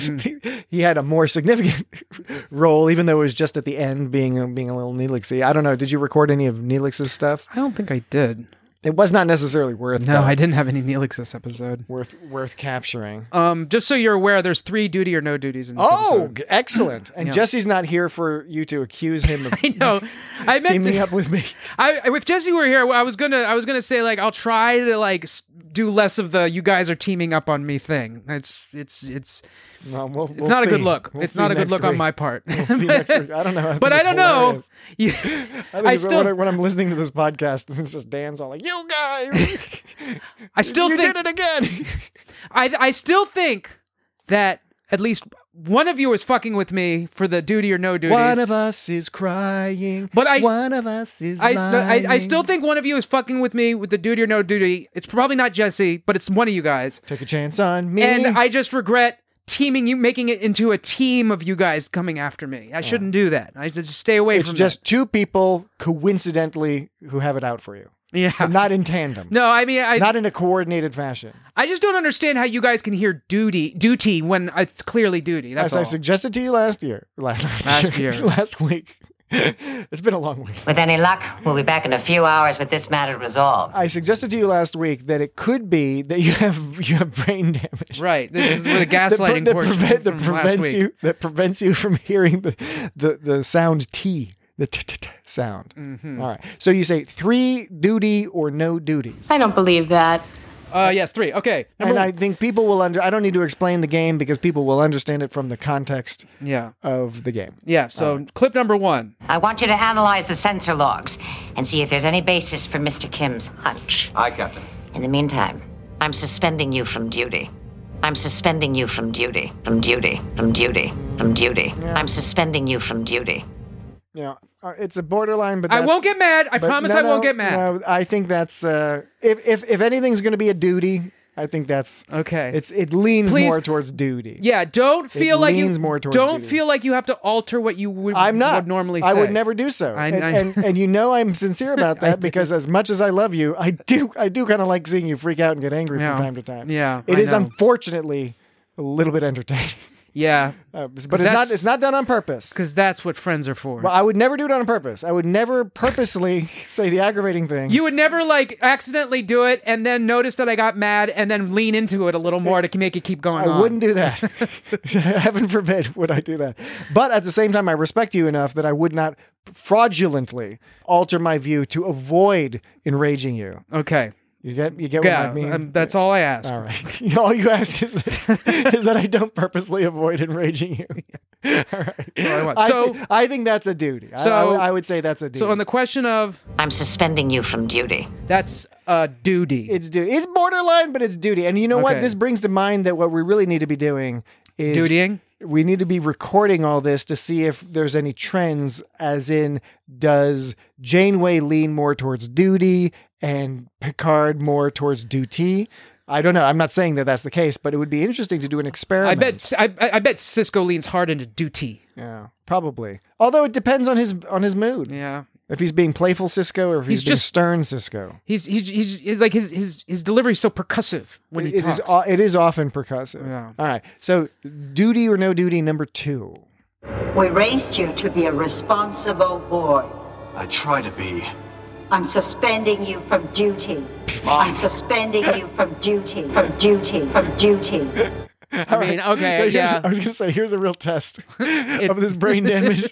he had a more significant role, even though it was just at the end, being being a little Neelixy. I don't know. Did you record any of Neelix's stuff? I don't think I did. It was not necessarily worth. No, uh, I didn't have any Neelix this episode. Worth worth capturing. Um, just so you're aware, there's three duty or no duties in this Oh, episode. excellent! And Yeah. Jesse's not here for you to accuse him of I know. I meant teaming to, up with me. I if Jesse were here, I was gonna I was gonna say like I'll try to like s- do less of the you guys are teaming up on me thing. It's it's it's Well, we'll, it's we'll not see. a good look. We'll it's see not a good next look on week. my part. We'll see next week. I don't know. I but think I it's don't know. hilarious. You, I, think I it's- still when, I, when I'm listening to this podcast, it's just Dan's all like, "You guys, I still you think did it again." I I still think that at least one of you is fucking with me for the duty or no duties. One of us is crying, but I one of us is I, lying. I I still think one of you is fucking with me with the duty or no duty. It's probably not Jesse, but it's one of you guys. Take a chance on me. And I just regret teaming you, making it into a team of you guys coming after me. I shouldn't do that. I should just stay away it's from just that. two people coincidentally who have it out for you. Yeah. But not in tandem. No, I mean, I not in a coordinated fashion. I just don't understand how you guys can hear duty, duty when it's clearly duty. That's As all. I suggested to you last year, last, Last year. last week. It's been a long week. With any luck, we'll be back in a few hours with this matter resolved. I suggested to you last week that it could be that you have you have brain damage. Right. This is where the that, pre- gaslighting that, portion prevent, that from last prevents week. you that prevents you from hearing the the, the sound T, the t t t sound. Mhm. All right. So you say three duty or no duties. I don't believe that. Uh, yes, three. Okay. And Number I think people will under. I don't need to explain the game because people will understand it from the context yeah. of the game. Yeah. So clip number one. I want you to analyze the sensor logs and see if there's any basis for Mister Kim's hunch. Aye, Captain. In the meantime, I'm suspending you from duty. I'm suspending you from duty. From duty. From duty. From duty. Yeah. I'm suspending you from duty. You know, uh, it's a borderline, but I that's- won't get mad. I but promise no, I won't no, get mad. No, I think that's uh, if if if anything's going to be a duty, I think that's okay. It's it leans Please- more towards duty. Yeah, don't feel like you leans more towards don't duty. feel like you have to alter what you would, I'm not would normally say. I would never do so. I- and, I- and and you know I'm sincere about I that do. because as much as I love you, I do I do kind of like seeing you freak out and get angry Yeah. from time to time. Yeah, It I is know. unfortunately a little bit entertaining. Yeah, Uh, but it's that's- not it's not done on purpose. because that's what friends are for. Well, I would never do it on purpose. I would never purposely say the aggravating thing. You would never like accidentally do it and then notice that I got mad and then lean into it a little more to make it keep going I on. wouldn't do that. Heaven forbid would I do that. But at the same time, I respect you enough that I would not fraudulently alter my view to avoid enraging you. Okay. You get you get Yeah, what I mean? um, that's all I ask. All right. All you ask is, is that I don't purposely avoid enraging you. All right. I want. I, So- thi- I think that's a duty. I- So- I, would- I would say that's a duty. So on the question of, I'm suspending you from duty. that's a duty. It's duty. It's borderline, but it's duty. And you know what? Okay. This brings to mind that what we really need to be doing is Dutying? we need to be recording all this to see if there's any trends, as in, does Janeway lean more towards duty and Picard more towards duty? I don't know. I'm not saying that that's the case, but it would be interesting to do an I experiment. bet I, I bet Cisco leans hard into duty. Yeah, probably. Although it depends on his on his mood. Yeah. If he's being playful Cisco or if he's, He's being just- stern Cisco. He's he's he's, he's like his his his delivery is so percussive when he It talks. is o- it is often percussive. Yeah. All right. So duty or no duty number two. We raised you to be a responsible boy. I try to be. I'm suspending you from duty. I'm suspending you from duty, from duty, from duty. I mean, okay, Here's- yeah. I was gonna say here's a real test of this brain damage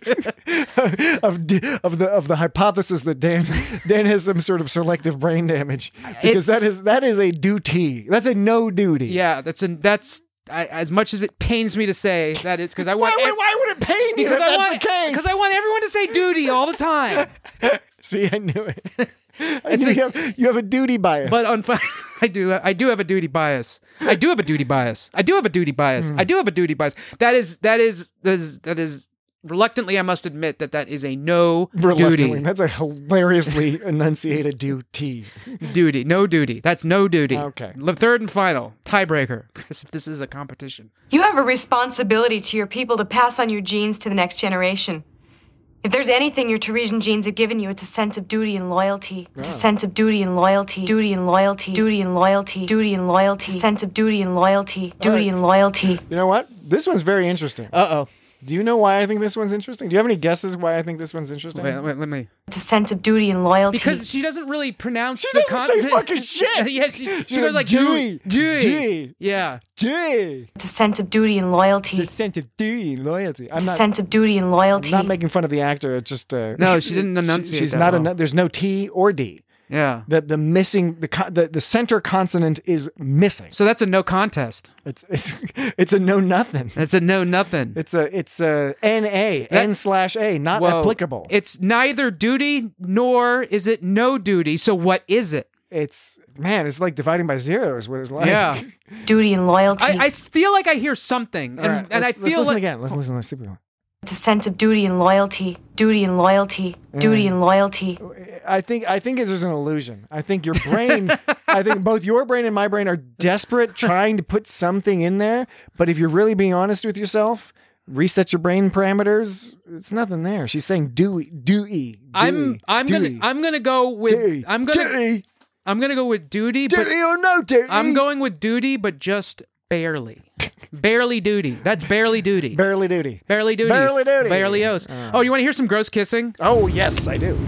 of d- of the of the hypothesis that Dan Dan has some sort of selective brain damage because that It's- is that is a duty. That's a no duty. Yeah, that's an that's I, as much as it pains me to say that is because I want Why would, why would it pain you because if I that's want the case? because I want everyone to say duty all the time. See, I knew it. I It's knew a- you, have, you have a duty bias. But on I do I do have a duty bias. I do have a duty bias. I do have a duty bias. Hmm. I do have a duty bias. That is that is that is that is reluctantly I must admit that that is a no Reluctantly, duty. that's a hilariously enunciated duty. Duty, no duty. That's no duty. Okay. The third and final tiebreaker. Because if this is a competition, You have a responsibility to your people to pass on your genes to the next generation. If there's anything your Teresian genes have given you, it's a sense of duty and loyalty. It's a sense of duty and loyalty. Duty and loyalty. Duty and loyalty. Duty and loyalty. It's a sense of duty and loyalty. Duty right. and loyalty. You know what? This one's very interesting. Uh oh. Do you know why I think this one's interesting? Do you have any guesses why I think this one's interesting? Wait, wait, let me. It's a sense of duty and loyalty. Because she doesn't really pronounce She the doesn't say consonant. fucking shit. yeah, she, she She's goes like, like Dewey, Dewey. Dewey. Yeah. Gee, It's a sense of duty and loyalty. it's a sense of duty and loyalty. I'm It's a not, sense of duty and loyalty. I'm not making fun of the actor. It's just uh, No, she didn't enunciate she's that not. well. A, there's no T or D. Yeah. The the missing the co- the the center consonant is missing. So that's a no contest. It's it's it's a no nothing. It's a no nothing. It's a it's a N A That- N slash A, not Whoa. applicable. It's neither duty nor is it no duty. So what is it? It's man, it's like dividing by zero is what it's like. Yeah. Duty and loyalty. I, I feel like I hear something, All and, right, and I let's- feel let's listen like again. Let's listen. Let's see. It's a sense of duty and loyalty. Duty and loyalty. Duty and loyalty. I think I think there's an illusion. I think your brain, I think both your brain and my brain are desperate trying to put something in there. But if you're really being honest with yourself, reset your brain parameters. It's nothing there. She's saying do do e. I'm I'm gonna I'm gonna go with Duty. I'm gonna Duty. I'm gonna go with duty. But Duty or no duty. I'm going with duty, but just barely. Barely duty. That's barely duty. Barely duty. Barely duty. Barely duty. Barely os. Oh, you want to hear some gross kissing? Oh yes, I do.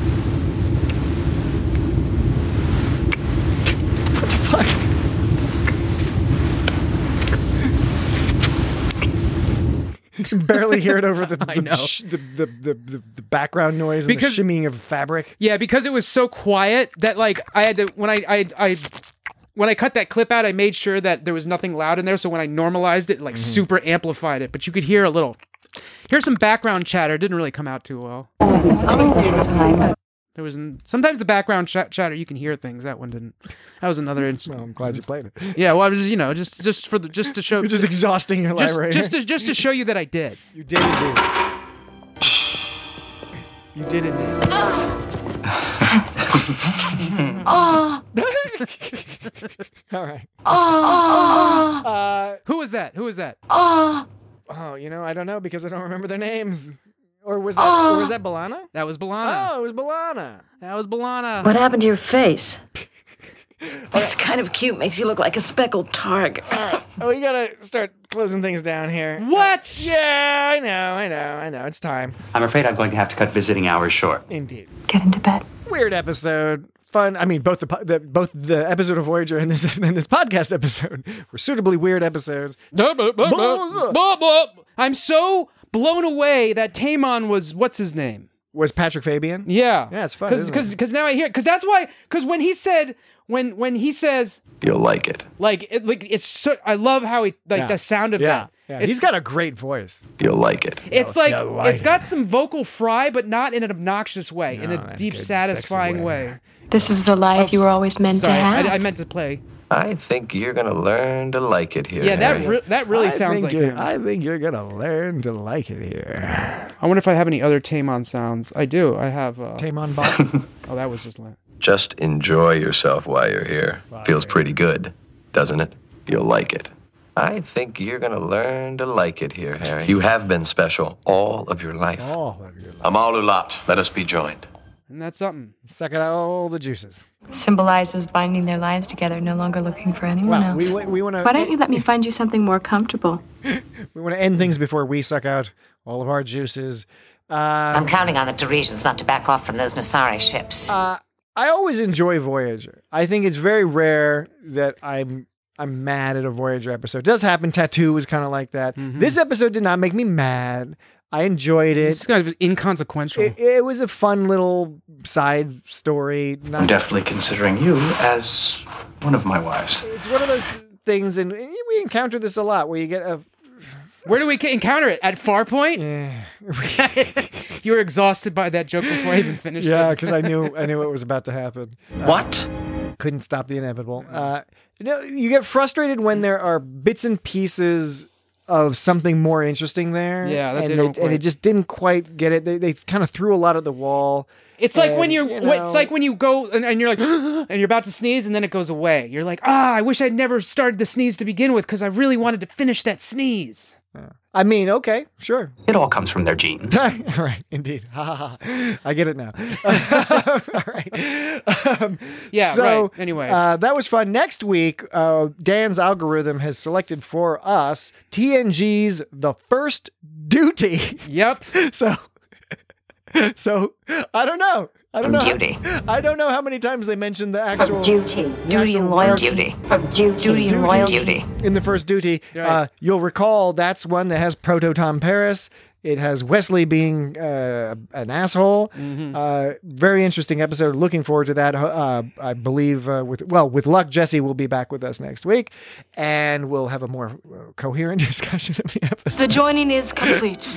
What the fuck? You can barely hear it over the I the, know. sh- the, the, the, the, the background noise and Because- the shimmying of fabric. Yeah, because it was so quiet that like I had to when I I I when I cut that clip out, I made sure that there was nothing loud in there. So when I normalized it, like super amplified it. But you could hear a little. Here's some background chatter. It didn't really come out too well. There was n- sometimes the background ch- chatter you can hear things. That one didn't. That was another instrument. Well, I'm glad you played it. Yeah, well, I was, you know, just just for the just to show. You're just exhausting your just, library. just to just to show you that I did. You did indeed. You did indeed. Oh. All right. Oh. Uh, Who was that? Who was that? Oh. oh, you know, I don't know because I don't remember their names. Or was that? Or was that Balana? That was Balana. Oh, it was Balana. That was Balana. What happened to your face? It's kind of cute. Makes you look like a speckled target. All right. Oh, we gotta start closing things down here. What? Yeah, I know, I know, I know. It's time. I'm afraid I'm going to have to cut visiting hours short. Indeed. Get into bed. Weird episode. Fun. I mean, both the, po- the both the episode of Voyager and this and this podcast episode were suitably weird episodes. I'm so blown away that Taemon was what's his name? was Patrick Fabian. Yeah, yeah, it's fun. Because because because now I hear because that's why because when he said when when he says You'll like it. like it, like it's so I love how he like Yeah. the sound of Yeah, that. yeah. It's, He's got a great voice. You'll like it. It's You'll- like you'll like it's got it. some vocal fry, but not in an obnoxious way, in No, a in a deep, good, satisfying sexy way. way. This is the life you were always meant Sorry, to have. I, I meant to play. I think you're gonna learn to like it here. Yeah, that Harry. re- that really I sounds think like you're- him. I think you're gonna learn to like it here. I wonder if I have any other Tamon sounds. I do. I have. Uh, Tamon Bob. oh, that was just. Like, Just enjoy yourself while you're here. Feels pretty good, doesn't it? You'll like it. I think you're gonna learn to like it here, Harry. You have been special all of your life. All of your life. Amal Ulat, let us be joined. and that's something. Suck it out all the juices. Symbolizes binding their lives together, no longer looking for anyone Well, else. we, we want to Why don't you let me find you something more comfortable? we want to end things before we suck out all of our juices. Um, I'm counting on the Parisians not to back off from those Nasari ships. Uh, I always enjoy Voyager. I think it's very rare that I'm I'm mad at a Voyager episode. It does happen. Tattoo was kind of like that. Mm-hmm. This episode did not make me mad. I enjoyed it. It's kind of inconsequential. It, it was a fun little side story. Not, I'm definitely considering you as one of my wives. it's one of those things, and we encounter this a lot, where you get a Where do we ca- encounter it? At Farpoint? Yeah. You were exhausted by that joke before I even finished yeah, it. because I knew I knew it was about to happen. What? Couldn't stop the inevitable. Uh, you know, you get frustrated when there are bits and pieces of something more interesting there. Yeah, that and, they it, don't and quite- it just didn't quite get it. They, they kind of threw a lot at the wall. It's like when And, you're, you it's know- like when you go and, and you're like, and you're about to sneeze and then it goes away. You're like, ah, I wish I'd never started the sneeze to begin with because I really wanted to finish that sneeze. I mean, okay, sure. It all comes from their genes. All right, indeed. Ha, ha, ha. I get it now. All right. Um, Yeah, so, right. Anyway. Uh, that was fun. Next week, uh, Dan's algorithm has selected for us T N G's The First Duty. Yep. So, so I don't know. I don't know. Duty. I don't know how many times they mentioned the actual From duty. the Duty actual and loyalty. Duty. From duty. Duty and loyalty. Duty. in the first duty. Right. Uh, you'll recall that's one that has Proto Tom Paris. It has Wesley being uh, an asshole. Mm-hmm. Uh, very interesting episode. Looking forward to that. Uh, I believe uh, with well, with luck, Jesse will be back with us next week, and we'll have a more uh, coherent discussion of the episode. The joining is complete.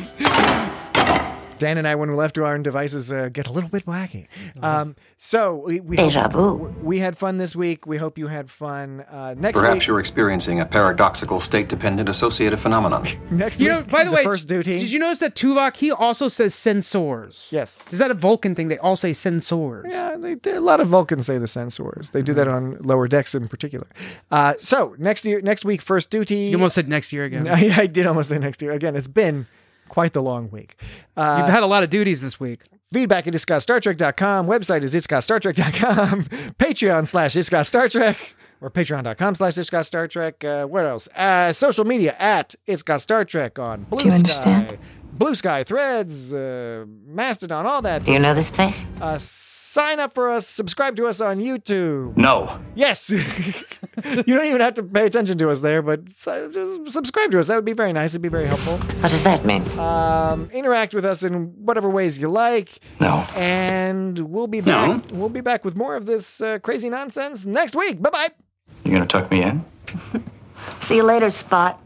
Dan and I, when we left to our own devices, uh, get a little bit wacky. Um, so we we, Deja vu. we had fun this week. We hope you had fun. Uh, next Perhaps week, you're experiencing a paradoxical state-dependent associated phenomenon. next You week, know, by the, way, first duty. did you notice that Tuvok, he also says sensors? Yes. Is that a Vulcan thing? They all say sensors. Yeah, they, they, a lot of Vulcans say the sensors. They do that on lower decks in particular. Uh, so next year, next week, first duty. You almost said next year again. I, I did almost say next year again. It's been quite the long week. Uh, You've had a lot of duties this week. feedback at it's got star trek dot com. Website is it's got star trek dot com. Patreon slash it's got star trek. Or patreon.com slash it's got Star Trek. Uh, what else? Uh, social media at it's got Star Trek on Blue Do you Sky. understand? Blue Sky, Threads, uh, Mastodon, all that. Do you know this place? Uh, sign up for us. Subscribe to us on YouTube. No. Yes. You don't even have to pay attention to us there, but su- just subscribe to us. That would be very nice. It'd be very helpful. What does that mean? Um, interact with us in whatever ways you like. No. And we'll be back. We'll be back with more of this uh, crazy nonsense next week. Bye bye. You gonna tuck me in? See you later, Spot.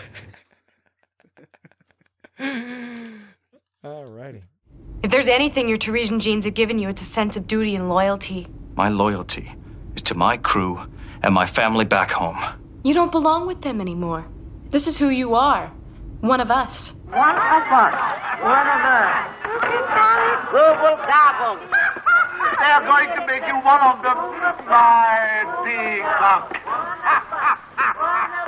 Alrighty. If there's anything your Teresian genes have given you, it's a sense of duty and loyalty. My loyalty is to my crew and my family back home. You don't belong with them anymore. This is who you are. One of us. One of us. One of us. Gobble gobble. They're going to make you one of them. My peacock.